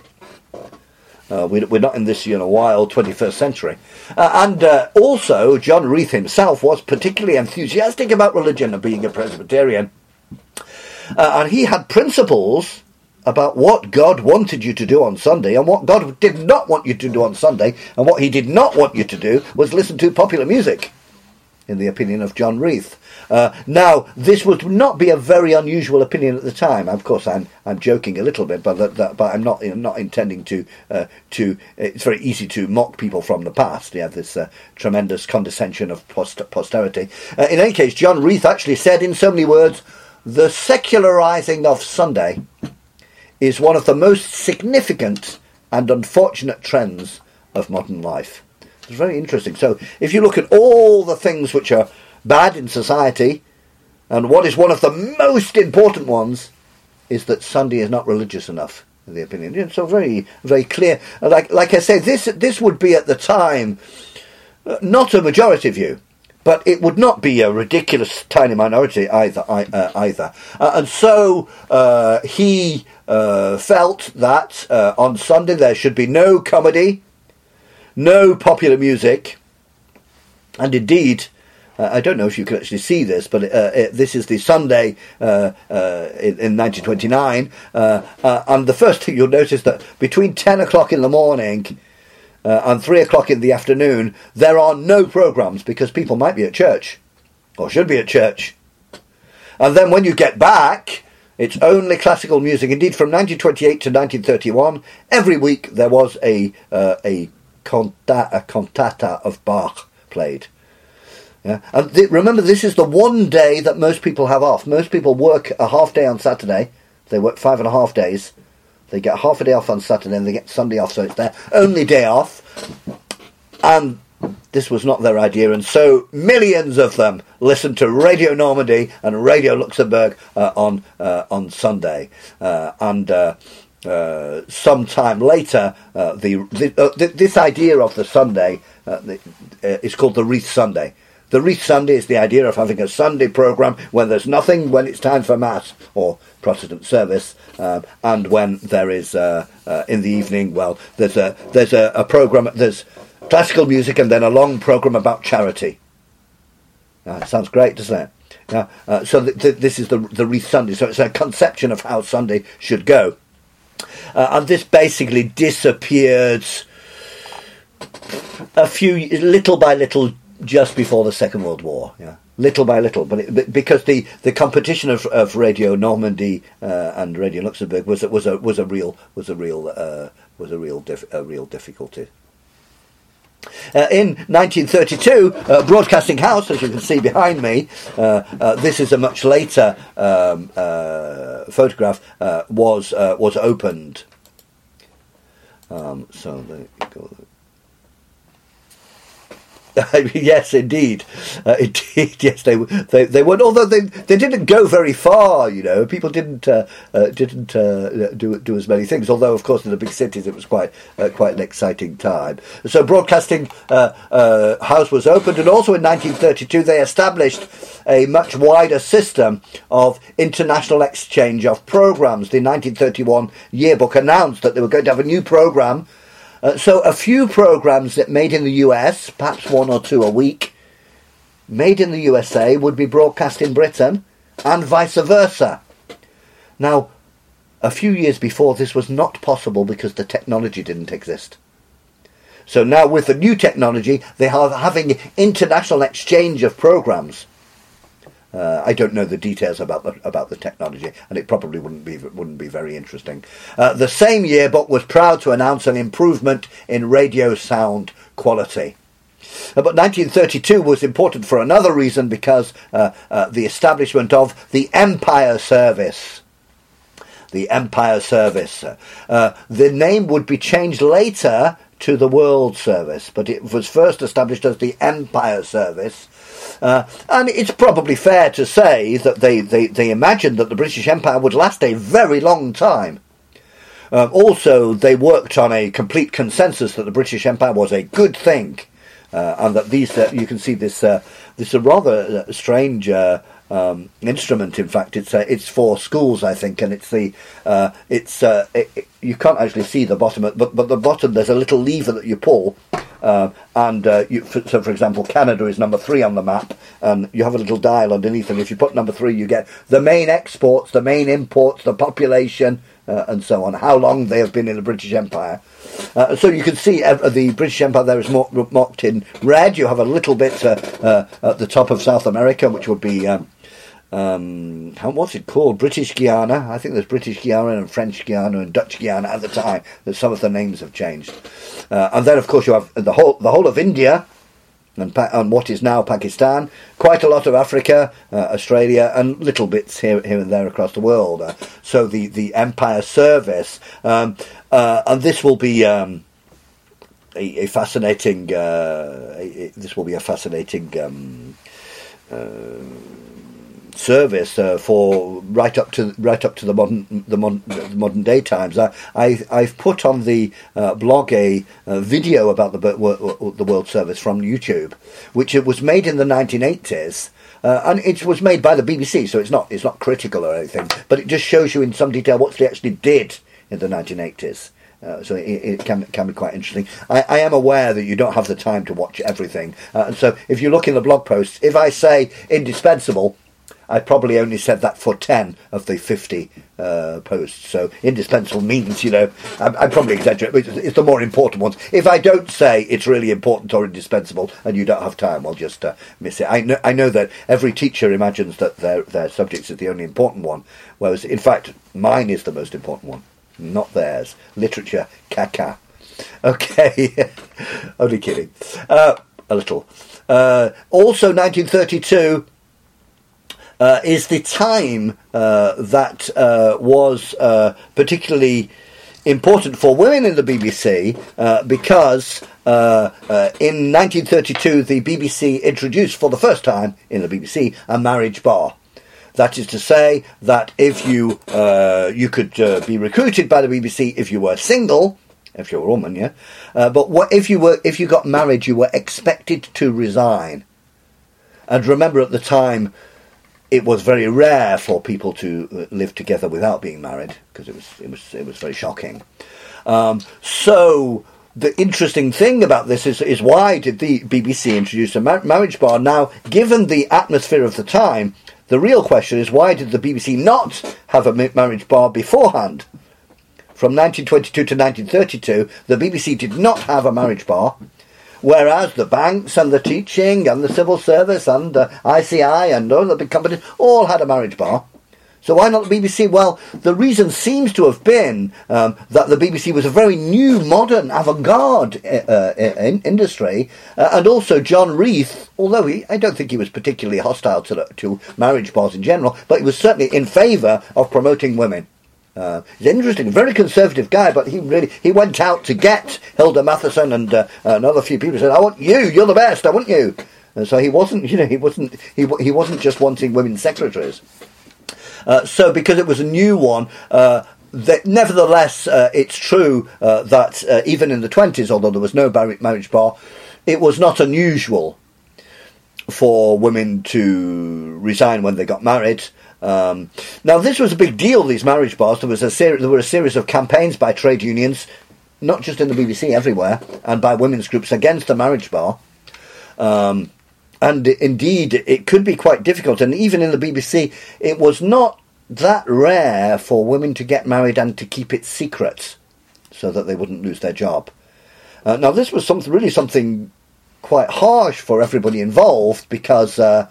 Uh, we, we're not in this, you know, wild twenty-first century. Uh, and uh, also, John Reith himself was particularly enthusiastic about religion and being a Presbyterian. Uh, and he had principles about what God wanted you to do on Sunday and what God did not want you to do on Sunday, and what he did not want you to do was listen to popular music, in the opinion of John Reith. Uh, now, this would not be a very unusual opinion at the time. Of course, I'm I'm joking a little bit, but that, that, but I'm not I'm not intending to uh, to. It's very easy to mock people from the past. You have this uh, tremendous condescension of post- posterity. Uh, in any case, John Reith actually said in so many words, "The secularizing of Sunday is one of the most significant and unfortunate trends of modern life." It's very interesting. So, if you look at all the things which are bad in society, and what is one of the most important ones is that Sunday is not religious enough, in the opinion. It's so very, very clear. Like, like I say, this this would be at the time uh, not a majority view, but it would not be a ridiculous tiny minority either. Uh, either, uh, and so uh, he uh, felt that uh, on Sunday there should be no comedy, no popular music, and indeed. Uh, I don't know if you can actually see this, but uh, it, this is the Sunday uh, uh, in, in nineteen twenty-nine, uh, uh, and the first thing you'll notice that between ten o'clock in the morning uh, and three o'clock in the afternoon, there are no programmes because people might be at church, or should be at church. And then when you get back, it's only classical music. Indeed, from nineteen twenty-eight to nineteen thirty-one, every week there was a, uh, a, conta- a cantata of Bach played. Yeah. And th- remember, this is the one day that most people have off. Most people work a half day on Saturday. They work five and a half days. They get half a day off on Saturday and they get Sunday off, so it's their only day off. And this was not their idea, and so millions of them listened to Radio Normandy and Radio Luxembourg uh, on uh, on Sunday. Uh, and uh, uh, sometime later, uh, the, the, uh, th- this idea of the Sunday uh, the, uh, is called the Wreath Sunday. The Wreath Sunday is the idea of having a Sunday programme when there's nothing, when it's time for Mass or Protestant service, um, and when there is, uh, uh, in the evening, well, there's a there's a, a programme, there's classical music and then a long programme about charity. Uh, it sounds great, doesn't it? Uh, uh, so th- th- this is the, the Wreath Sunday, so it's a conception of how Sunday should go. Uh, and this basically disappeared a few, little by little, just before the Second World War, yeah, little by little, but, it, but because the, the competition of, of Radio Normandy uh, and Radio Luxembourg was was a was a real was a real uh, was a real dif- a real difficulty. Uh, in nineteen thirty-two, uh, Broadcasting House, as you can see behind me, uh, uh, this is a much later um, uh, photograph, uh, was uh, was opened. Um, so there you go. Yes, indeed, uh, indeed. Yes, they they they were. Although they they didn't go very far, you know. People didn't uh, uh, didn't uh, do do as many things. Although, of course, in the big cities, it was quite uh, quite an exciting time. So, Broadcasting uh, uh, House was opened, and also in nineteen thirty-two, they established a much wider system of international exchange of programs. The nineteen thirty-one yearbook announced that they were going to have a new program. Uh, so a few programmes that made in the U S, perhaps one or two a week, made in the U S A, would be broadcast in Britain, and vice versa. Now, a few years before, this was not possible because the technology didn't exist. So now with the new technology, they are having international exchange of programmes. Uh, I don't know the details about the about the technology, and it probably wouldn't be wouldn't be very interesting. Uh, the same yearbook was proud to announce an improvement in radio sound quality. Uh, but nineteen thirty-two was important for another reason, because uh, uh, the establishment of the Empire Service. The Empire Service. Uh, the name would be changed later to the World Service, but it was first established as the Empire Service. Uh, and it's probably fair to say that they, they, they imagined that the British Empire would last a very long time. Um, also, they worked on a complete consensus that the British Empire was a good thing. uh, and that these uh, you can see this uh, this a rather strange uh, um, instrument. In fact, it's uh, it's for schools, I think, and it's the uh, it's uh, it, it, you can't actually see the bottom, but but the bottom there's a little lever that you pull. Uh, and uh, you, for, so, for example, Canada is number three on the map, and you have a little dial underneath, and if you put number three, you get the main exports, the main imports, the population, uh, and so on, how long they have been in the British Empire. Uh, so you can see uh, the British Empire there is mar- marked in red. You have a little bit uh, uh, at the top of South America, which would be... Um, Um, how, what's it called? British Guiana. I think there's British Guiana and French Guiana and Dutch Guiana at the time. That some of the names have changed, uh, and then of course you have the whole the whole of India, and, pa- and what is now Pakistan. Quite a lot of Africa, uh, Australia, and little bits here here and there across the world. Uh, so the the Empire Service, um, uh, and this will be. Um, a, a fascinating. Uh, a, a, this will be a fascinating. Um, uh, service uh, for right up to right up to the modern the modern, the modern day times. I, I I've put on the uh, blog a uh, video about the the World Service from YouTube, which it was made in the nineteen eighties, uh, and it was made by the B B C, so it's not it's not critical or anything, but it just shows you in some detail what they actually did in the nineteen eighties. Uh, so it, it can can be quite interesting. I, I am aware that you don't have the time to watch everything, uh, and so if you look in the blog posts, if I say indispensable, I probably only said that for ten of the fifty uh, posts. So indispensable means, you know, I, I probably exaggerate, but it's, it's the more important ones. If I don't say it's really important or indispensable and you don't have time, I'll just uh, miss it. I know, I know that every teacher imagines that their, their subjects is the only important one, whereas in fact mine is the most important one, not theirs. Literature, caca. Okay, only kidding. Uh, a little. Uh, also nineteen thirty-two... Uh, is the time uh, that uh, was uh, particularly important for women in the B B C uh, because uh, uh, in nineteen thirty-two the B B C introduced for the first time in the B B C a marriage bar. That is to say that if you uh, you could uh, be recruited by the B B C if you were single, if you were a woman, yeah. Uh, but what, if you were if you got married, you were expected to resign. And remember, at the time, it was very rare for people to live together without being married, because it was it was it was very shocking. Um, so the interesting thing about this is is why did the B B C introduce a mar- marriage bar? Now, given the atmosphere of the time, the real question is why did the B B C not have a marriage bar beforehand? From nineteen twenty-two to nineteen thirty-two, the B B C did not have a marriage bar. Whereas the banks and the teaching and the civil service and uh, I C I and all the big companies all had a marriage bar. So why not the B B C? Well, the reason seems to have been um, that the B B C was a very new, modern, avant-garde uh, in industry, uh, and also John Reith, although he, I don't think he was particularly hostile to, the, to marriage bars in general, but he was certainly in favour of promoting women. Uh, he's interesting, very conservative guy, but he really he went out to get Hilda Matheson and uh, another few people. Said, "I want you. You're the best. I want you." And so he wasn't, you know, he wasn't he he wasn't just wanting women secretaries. Uh, so because it was a new one, uh, that nevertheless, uh, it's true uh, that uh, even in the twenties, although there was no marriage bar, it was not unusual for women to resign when they got married. Um, now, this was a big deal, these marriage bars. There was a ser- there were a series of campaigns by trade unions, not just in the B B C, everywhere, and by women's groups against the marriage bar. Um, and indeed, it could be quite difficult. And even in the B B C, it was not that rare for women to get married and to keep it secret so that they wouldn't lose their job. Uh, now, this was something really something quite harsh for everybody involved, because Uh,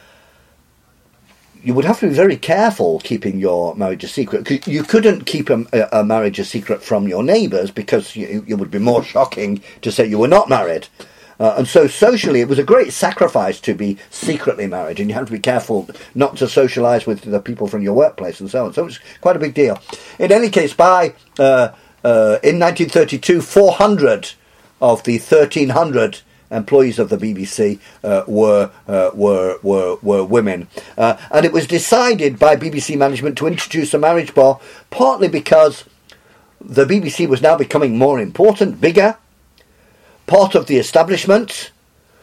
you would have to be very careful keeping your marriage a secret. You couldn't keep a, a marriage a secret from your neighbours, because you, it would be more shocking to say you were not married. Uh, and so socially, it was a great sacrifice to be secretly married, and you had to be careful not to socialise with the people from your workplace and so on. So it was quite a big deal. In any case, by uh, uh, in nineteen thirty-two, four hundred of the thirteen hundred employees of the B B C uh, were uh, were were were women, uh, and it was decided by B B C management to introduce a marriage bar, partly because the B B C was now becoming more important, bigger, part of the establishment,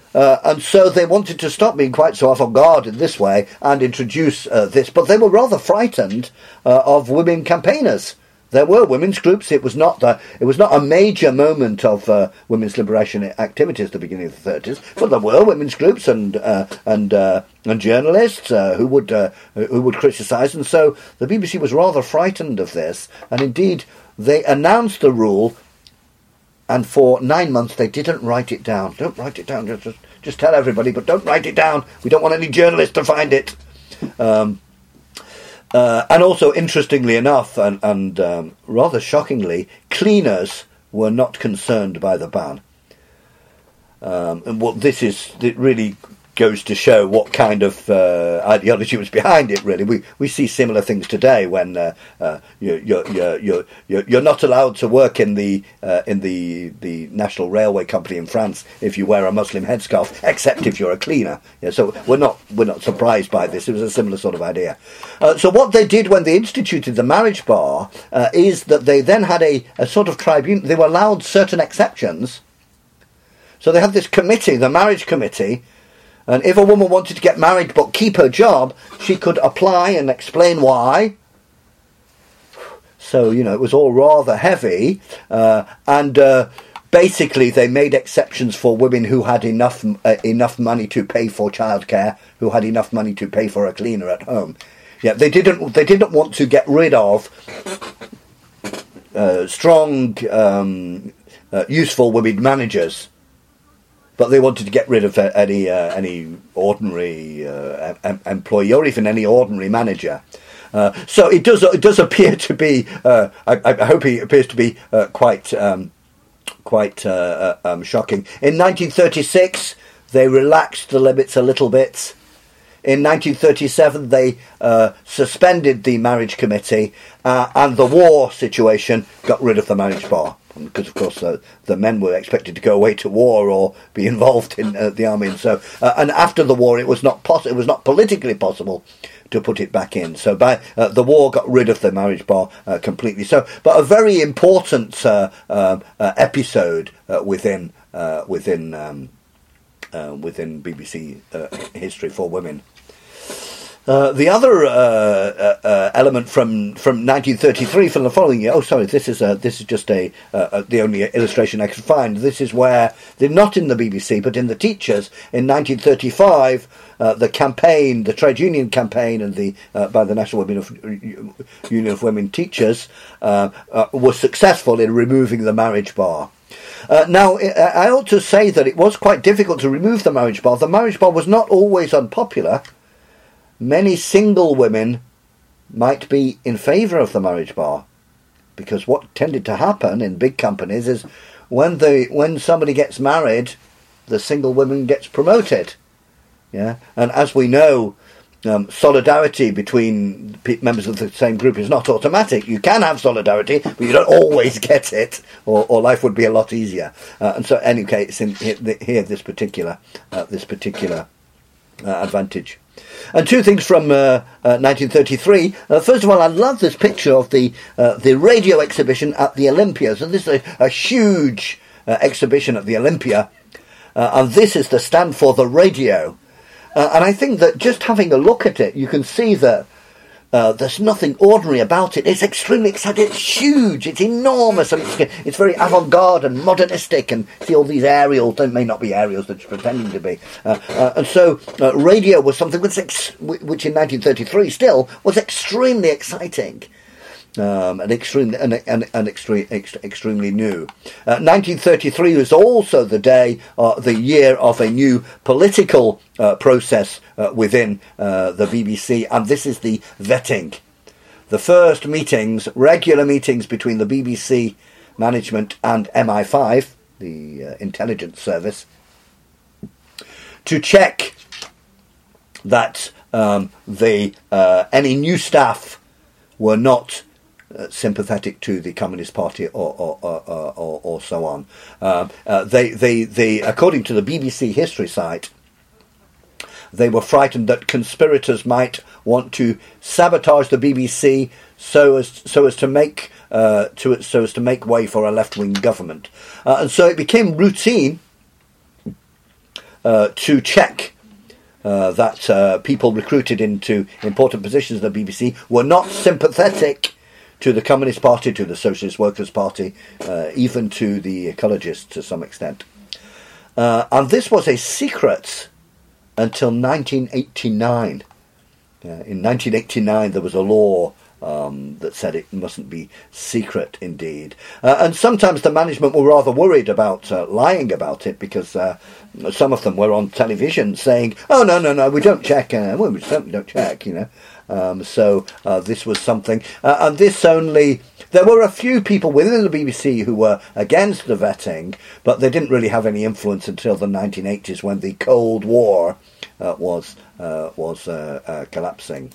Uh, and so they wanted to stop being quite so avant-garde in this way and introduce uh, this, but they were rather frightened uh, of women campaigners. There were women's groups. It was not the, it was not a major moment of uh, women's liberation activities at the beginning of the thirties, but there were women's groups and uh, and uh, and journalists uh, who would uh, who would criticise, and so the B B C was rather frightened of this, and indeed they announced the rule. And for nine months they didn't write it down. Don't write it down. Just, just tell everybody, but don't write it down. We don't want any journalists to find it. Um, uh, and also, interestingly enough, and, and um, rather shockingly, cleaners were not concerned by the ban. Um, and what this is, it really goes to show what kind of uh, ideology was behind it. Really, we we see similar things today when uh, uh, you you're you're you're you're you're not allowed to work in the uh, in the the National Railway Company in France if you wear a Muslim headscarf, except if you're a cleaner. Yeah, so we're not we're not surprised by this. It was a similar sort of idea. Uh, so what they did when they instituted the marriage bar uh, is that they then had a, a sort of tribunal. They were allowed certain exceptions. So they had this committee, the marriage committee. And if a woman wanted to get married but keep her job, she could apply and explain why. So, you know, it was all rather heavy. Uh, and uh, basically they made exceptions for women who had enough uh, enough money to pay for childcare, who had enough money to pay for a cleaner at home. Yeah, they didn't they didn't want to get rid of uh, strong, um, uh, useful women managers. But they wanted to get rid of any uh, any ordinary uh, em- employee or even any ordinary manager. Uh, so it does it does appear to be. Uh, I, I hope it appears to be uh, quite um, quite uh, uh, um, shocking. In nineteen thirty-six, they relaxed the limits a little bit. In nineteen thirty-seven, they uh, suspended the marriage committee, uh, and the war situation got rid of the marriage bar. Because, of course, uh, the men were expected to go away to war or be involved in uh, the army, and so uh, and after the war, it was not poss- It was not politically possible to put it back in. So, by uh, the war got rid of the marriage bar uh, completely. So, but a very important uh, uh, uh, episode uh, within uh, within um, uh, within B B C uh, history for women. Uh, the other uh, uh, uh, element from, from nineteen thirty-three, from the following year. Oh, sorry, this is a, this is just a uh, the only illustration I could find. This is where they're not in the B B C, but in the Teachers in nineteen thirty-five. Uh, the campaign, the trade union campaign, and the uh, by the National Women of, Union of Women Teachers uh, uh, was successful in removing the marriage bar. Uh, now, I ought to say that it was quite difficult to remove the marriage bar. The marriage bar was not always unpopular. Many single women might be in favour of the marriage bar, because what tended to happen in big companies is when the when somebody gets married, the single woman gets promoted. Yeah, and as we know, um, solidarity between p- members of the same group is not automatic. You can have solidarity, but you don't always get it, or, or life would be a lot easier. Uh, and so, in any case, in here, here this particular uh, this particular uh, advantage. And two things from uh, uh, nineteen thirty-three. Uh, first of all, I love this picture of the uh, the radio exhibition at the Olympia. So this is a, a huge uh, exhibition at the Olympia, uh, and this is the stand for the radio. Uh, and I think that just having a look at it, you can see that uh, there's nothing ordinary about it. It's extremely exciting. It's huge. It's enormous. And it's, it's very avant-garde and modernistic. And see all these aerials. They may not be aerials, they're just pretending to be. Uh, uh, and so uh, radio was something which, ex- which in nineteen thirty-three still was extremely exciting. Um, and extremely and, and, and extreme, ex, extremely new. Uh, nineteen thirty-three was also the day, uh, the year of a new political uh, process uh, within uh, the B B C, and this is the vetting. The first meetings, regular meetings between the B B C management and M I five, the uh, intelligence service, to check that um, the uh, any new staff were not Uh, sympathetic to the Communist Party or or or, or, or so on. Uh, uh, they they they according to the B B C history site, they were frightened that conspirators might want to sabotage the B B C so as so as to make uh, to so as to make way for a left wing government, uh, and so it became routine uh, to check uh, that uh, people recruited into important positions at the B B C were not sympathetic to the Communist Party, to the Socialist Workers' Party, uh, even to the ecologists to some extent. Uh, and this was a secret until nineteen eighty-nine. Uh, in nineteen eighty-nine there was a law um, that said it mustn't be secret indeed. Uh, and sometimes the management were rather worried about uh, lying about it, because uh, some of them were on television saying, oh, no, no, no, we don't check. Uh, well, we certainly don't check, you know. Um, so uh, this was something. Uh, and this only... There were a few people within the B B C who were against the vetting, but they didn't really have any influence until the nineteen eighties, when the Cold War uh, was uh, was uh, uh, collapsing.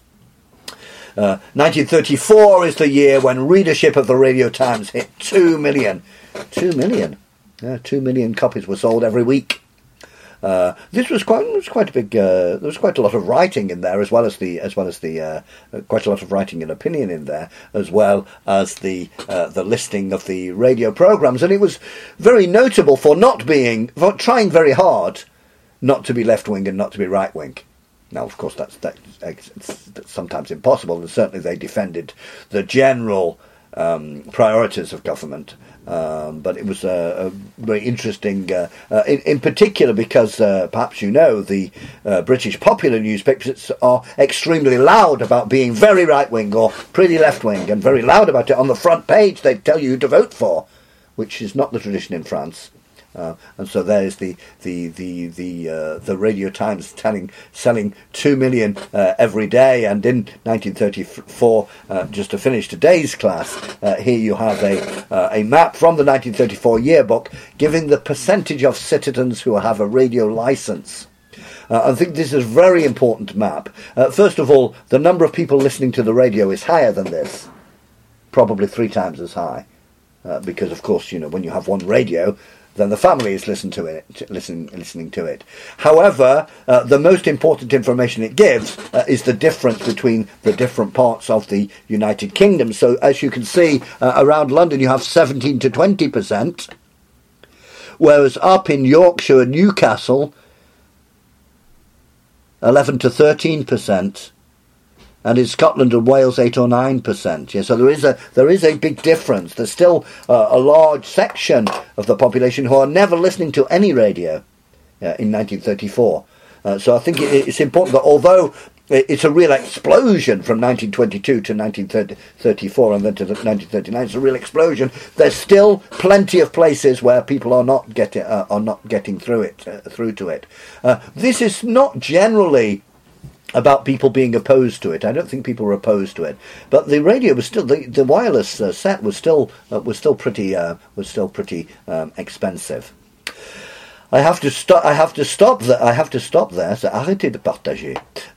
Uh, nineteen thirty-four is the year when readership of the Radio Times hit two million. Two million. Yeah, two million copies were sold every week. Uh, this was quite was quite a big. Uh, there was quite a lot of writing in there, as well as the as well as the uh, quite a lot of writing and opinion in there, as well as the uh, the listing of the radio programs, and it was very notable for not being for trying very hard not to be left wing and not to be right wing. Now, of course, that's that's, that's sometimes impossible, and certainly they defended the general um, priorities of government. Um, but it was a, a very interesting, uh, uh, in, in particular because, uh, perhaps you know, the uh, British popular newspapers are extremely loud about being very right-wing or pretty left-wing, and very loud about it. On the front page, they tell you who to vote for, which is not the tradition in France. Uh, and so there is the the the the uh, the Radio Times telling selling two million uh, every day. And in nineteen thirty-four, uh, just to finish today's class, uh, here you have a uh, a map from the nineteen thirty-four yearbook giving the percentage of citizens who have a radio license. Uh, I think this is a very important map. Uh, first of all, the number of people listening to the radio is higher than this, probably three times as high, uh, because of course, you know, when you have one radio, then the family is listen to it, listen, listening to it. However, uh, the most important information it gives uh, is the difference between the different parts of the United Kingdom. So, as you can see, uh, around London you have seventeen to twenty percent, whereas up in Yorkshire and Newcastle, eleven to thirteen percent. And in Scotland and Wales, eight or nine percent. Yeah, so there is a there is a big difference. There's still uh, a large section of the population who are never listening to any radio uh, in nineteen thirty-four. Uh, so I think it, it's important that although it's a real explosion from nineteen twenty-two to nineteen thirty-four and then to nineteen thirty-nine, it's a real explosion. There's still plenty of places where people are not getting uh, are not getting through it uh, through to it. Uh, this is not generally about people being opposed to it. I don't think people were opposed to it, but the radio was still the, the wireless uh, set was still uh, was still pretty uh, was still pretty um, expensive. I have to stop. I have to stop. Th- I have to stop there. C'est arrêter de partager.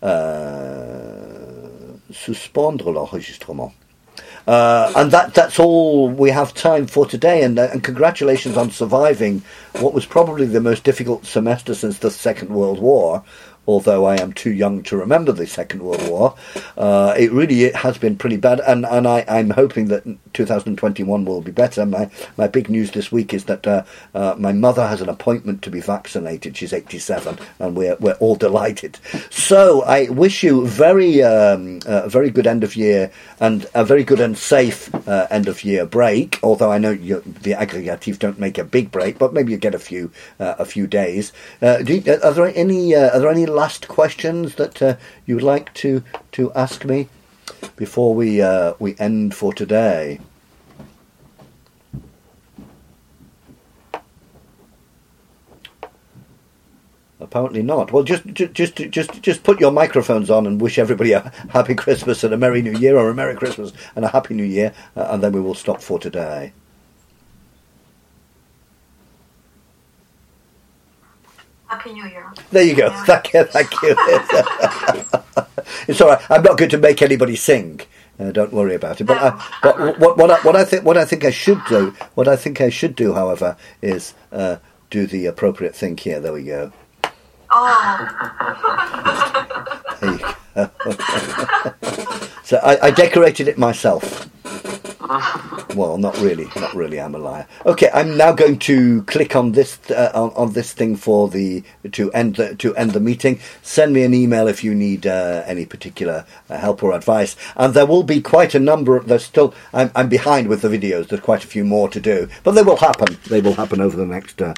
Uh, suspendre l'enregistrement. Uh, and that that's all we have time for today. And, uh, and congratulations on surviving what was probably the most difficult semester since the Second World War. Although I am too young to remember the Second World War, uh, it really it has been pretty bad, and, and I, I'm hoping that two thousand twenty-one will be better. My my big news this week is that uh, uh, my mother has an appointment to be vaccinated. She's eighty-seven, and we're we're all delighted. So I wish you very um, a very good end of year and a very good and safe uh, end of year break. Although I know you, the aggregative don't make a big break, but maybe you get a few uh, a few days. Uh, do you, are there any uh, are there any last questions that uh, you would like to to ask me before we uh, we end for today? Apparently not. Well, just just just just just put your microphones on and wish everybody a happy Christmas and a Merry New Year, or a Merry Christmas and a Happy New Year, uh, and then we will stop for today. Happy New Year. There you go. Yeah. Thank you. Thank you. It's all right. I'm not going to make anybody sing. Uh, don't worry about it. But, No. I, but what, what, I, what I think, what I think I should do, what I think I should do, however, is uh, do the appropriate thing here. There we go. Oh. There you go. So I, I decorated it myself. well, not really, not really. I'm a liar. Okay, I'm now going to click on this uh, on, on this thing for the to end the, to end the meeting. Send me an email if you need uh, any particular uh, help or advice. And there will be quite a number. There's still I'm, I'm behind with the videos. There's quite a few more to do, but they will happen. They will happen over the next uh,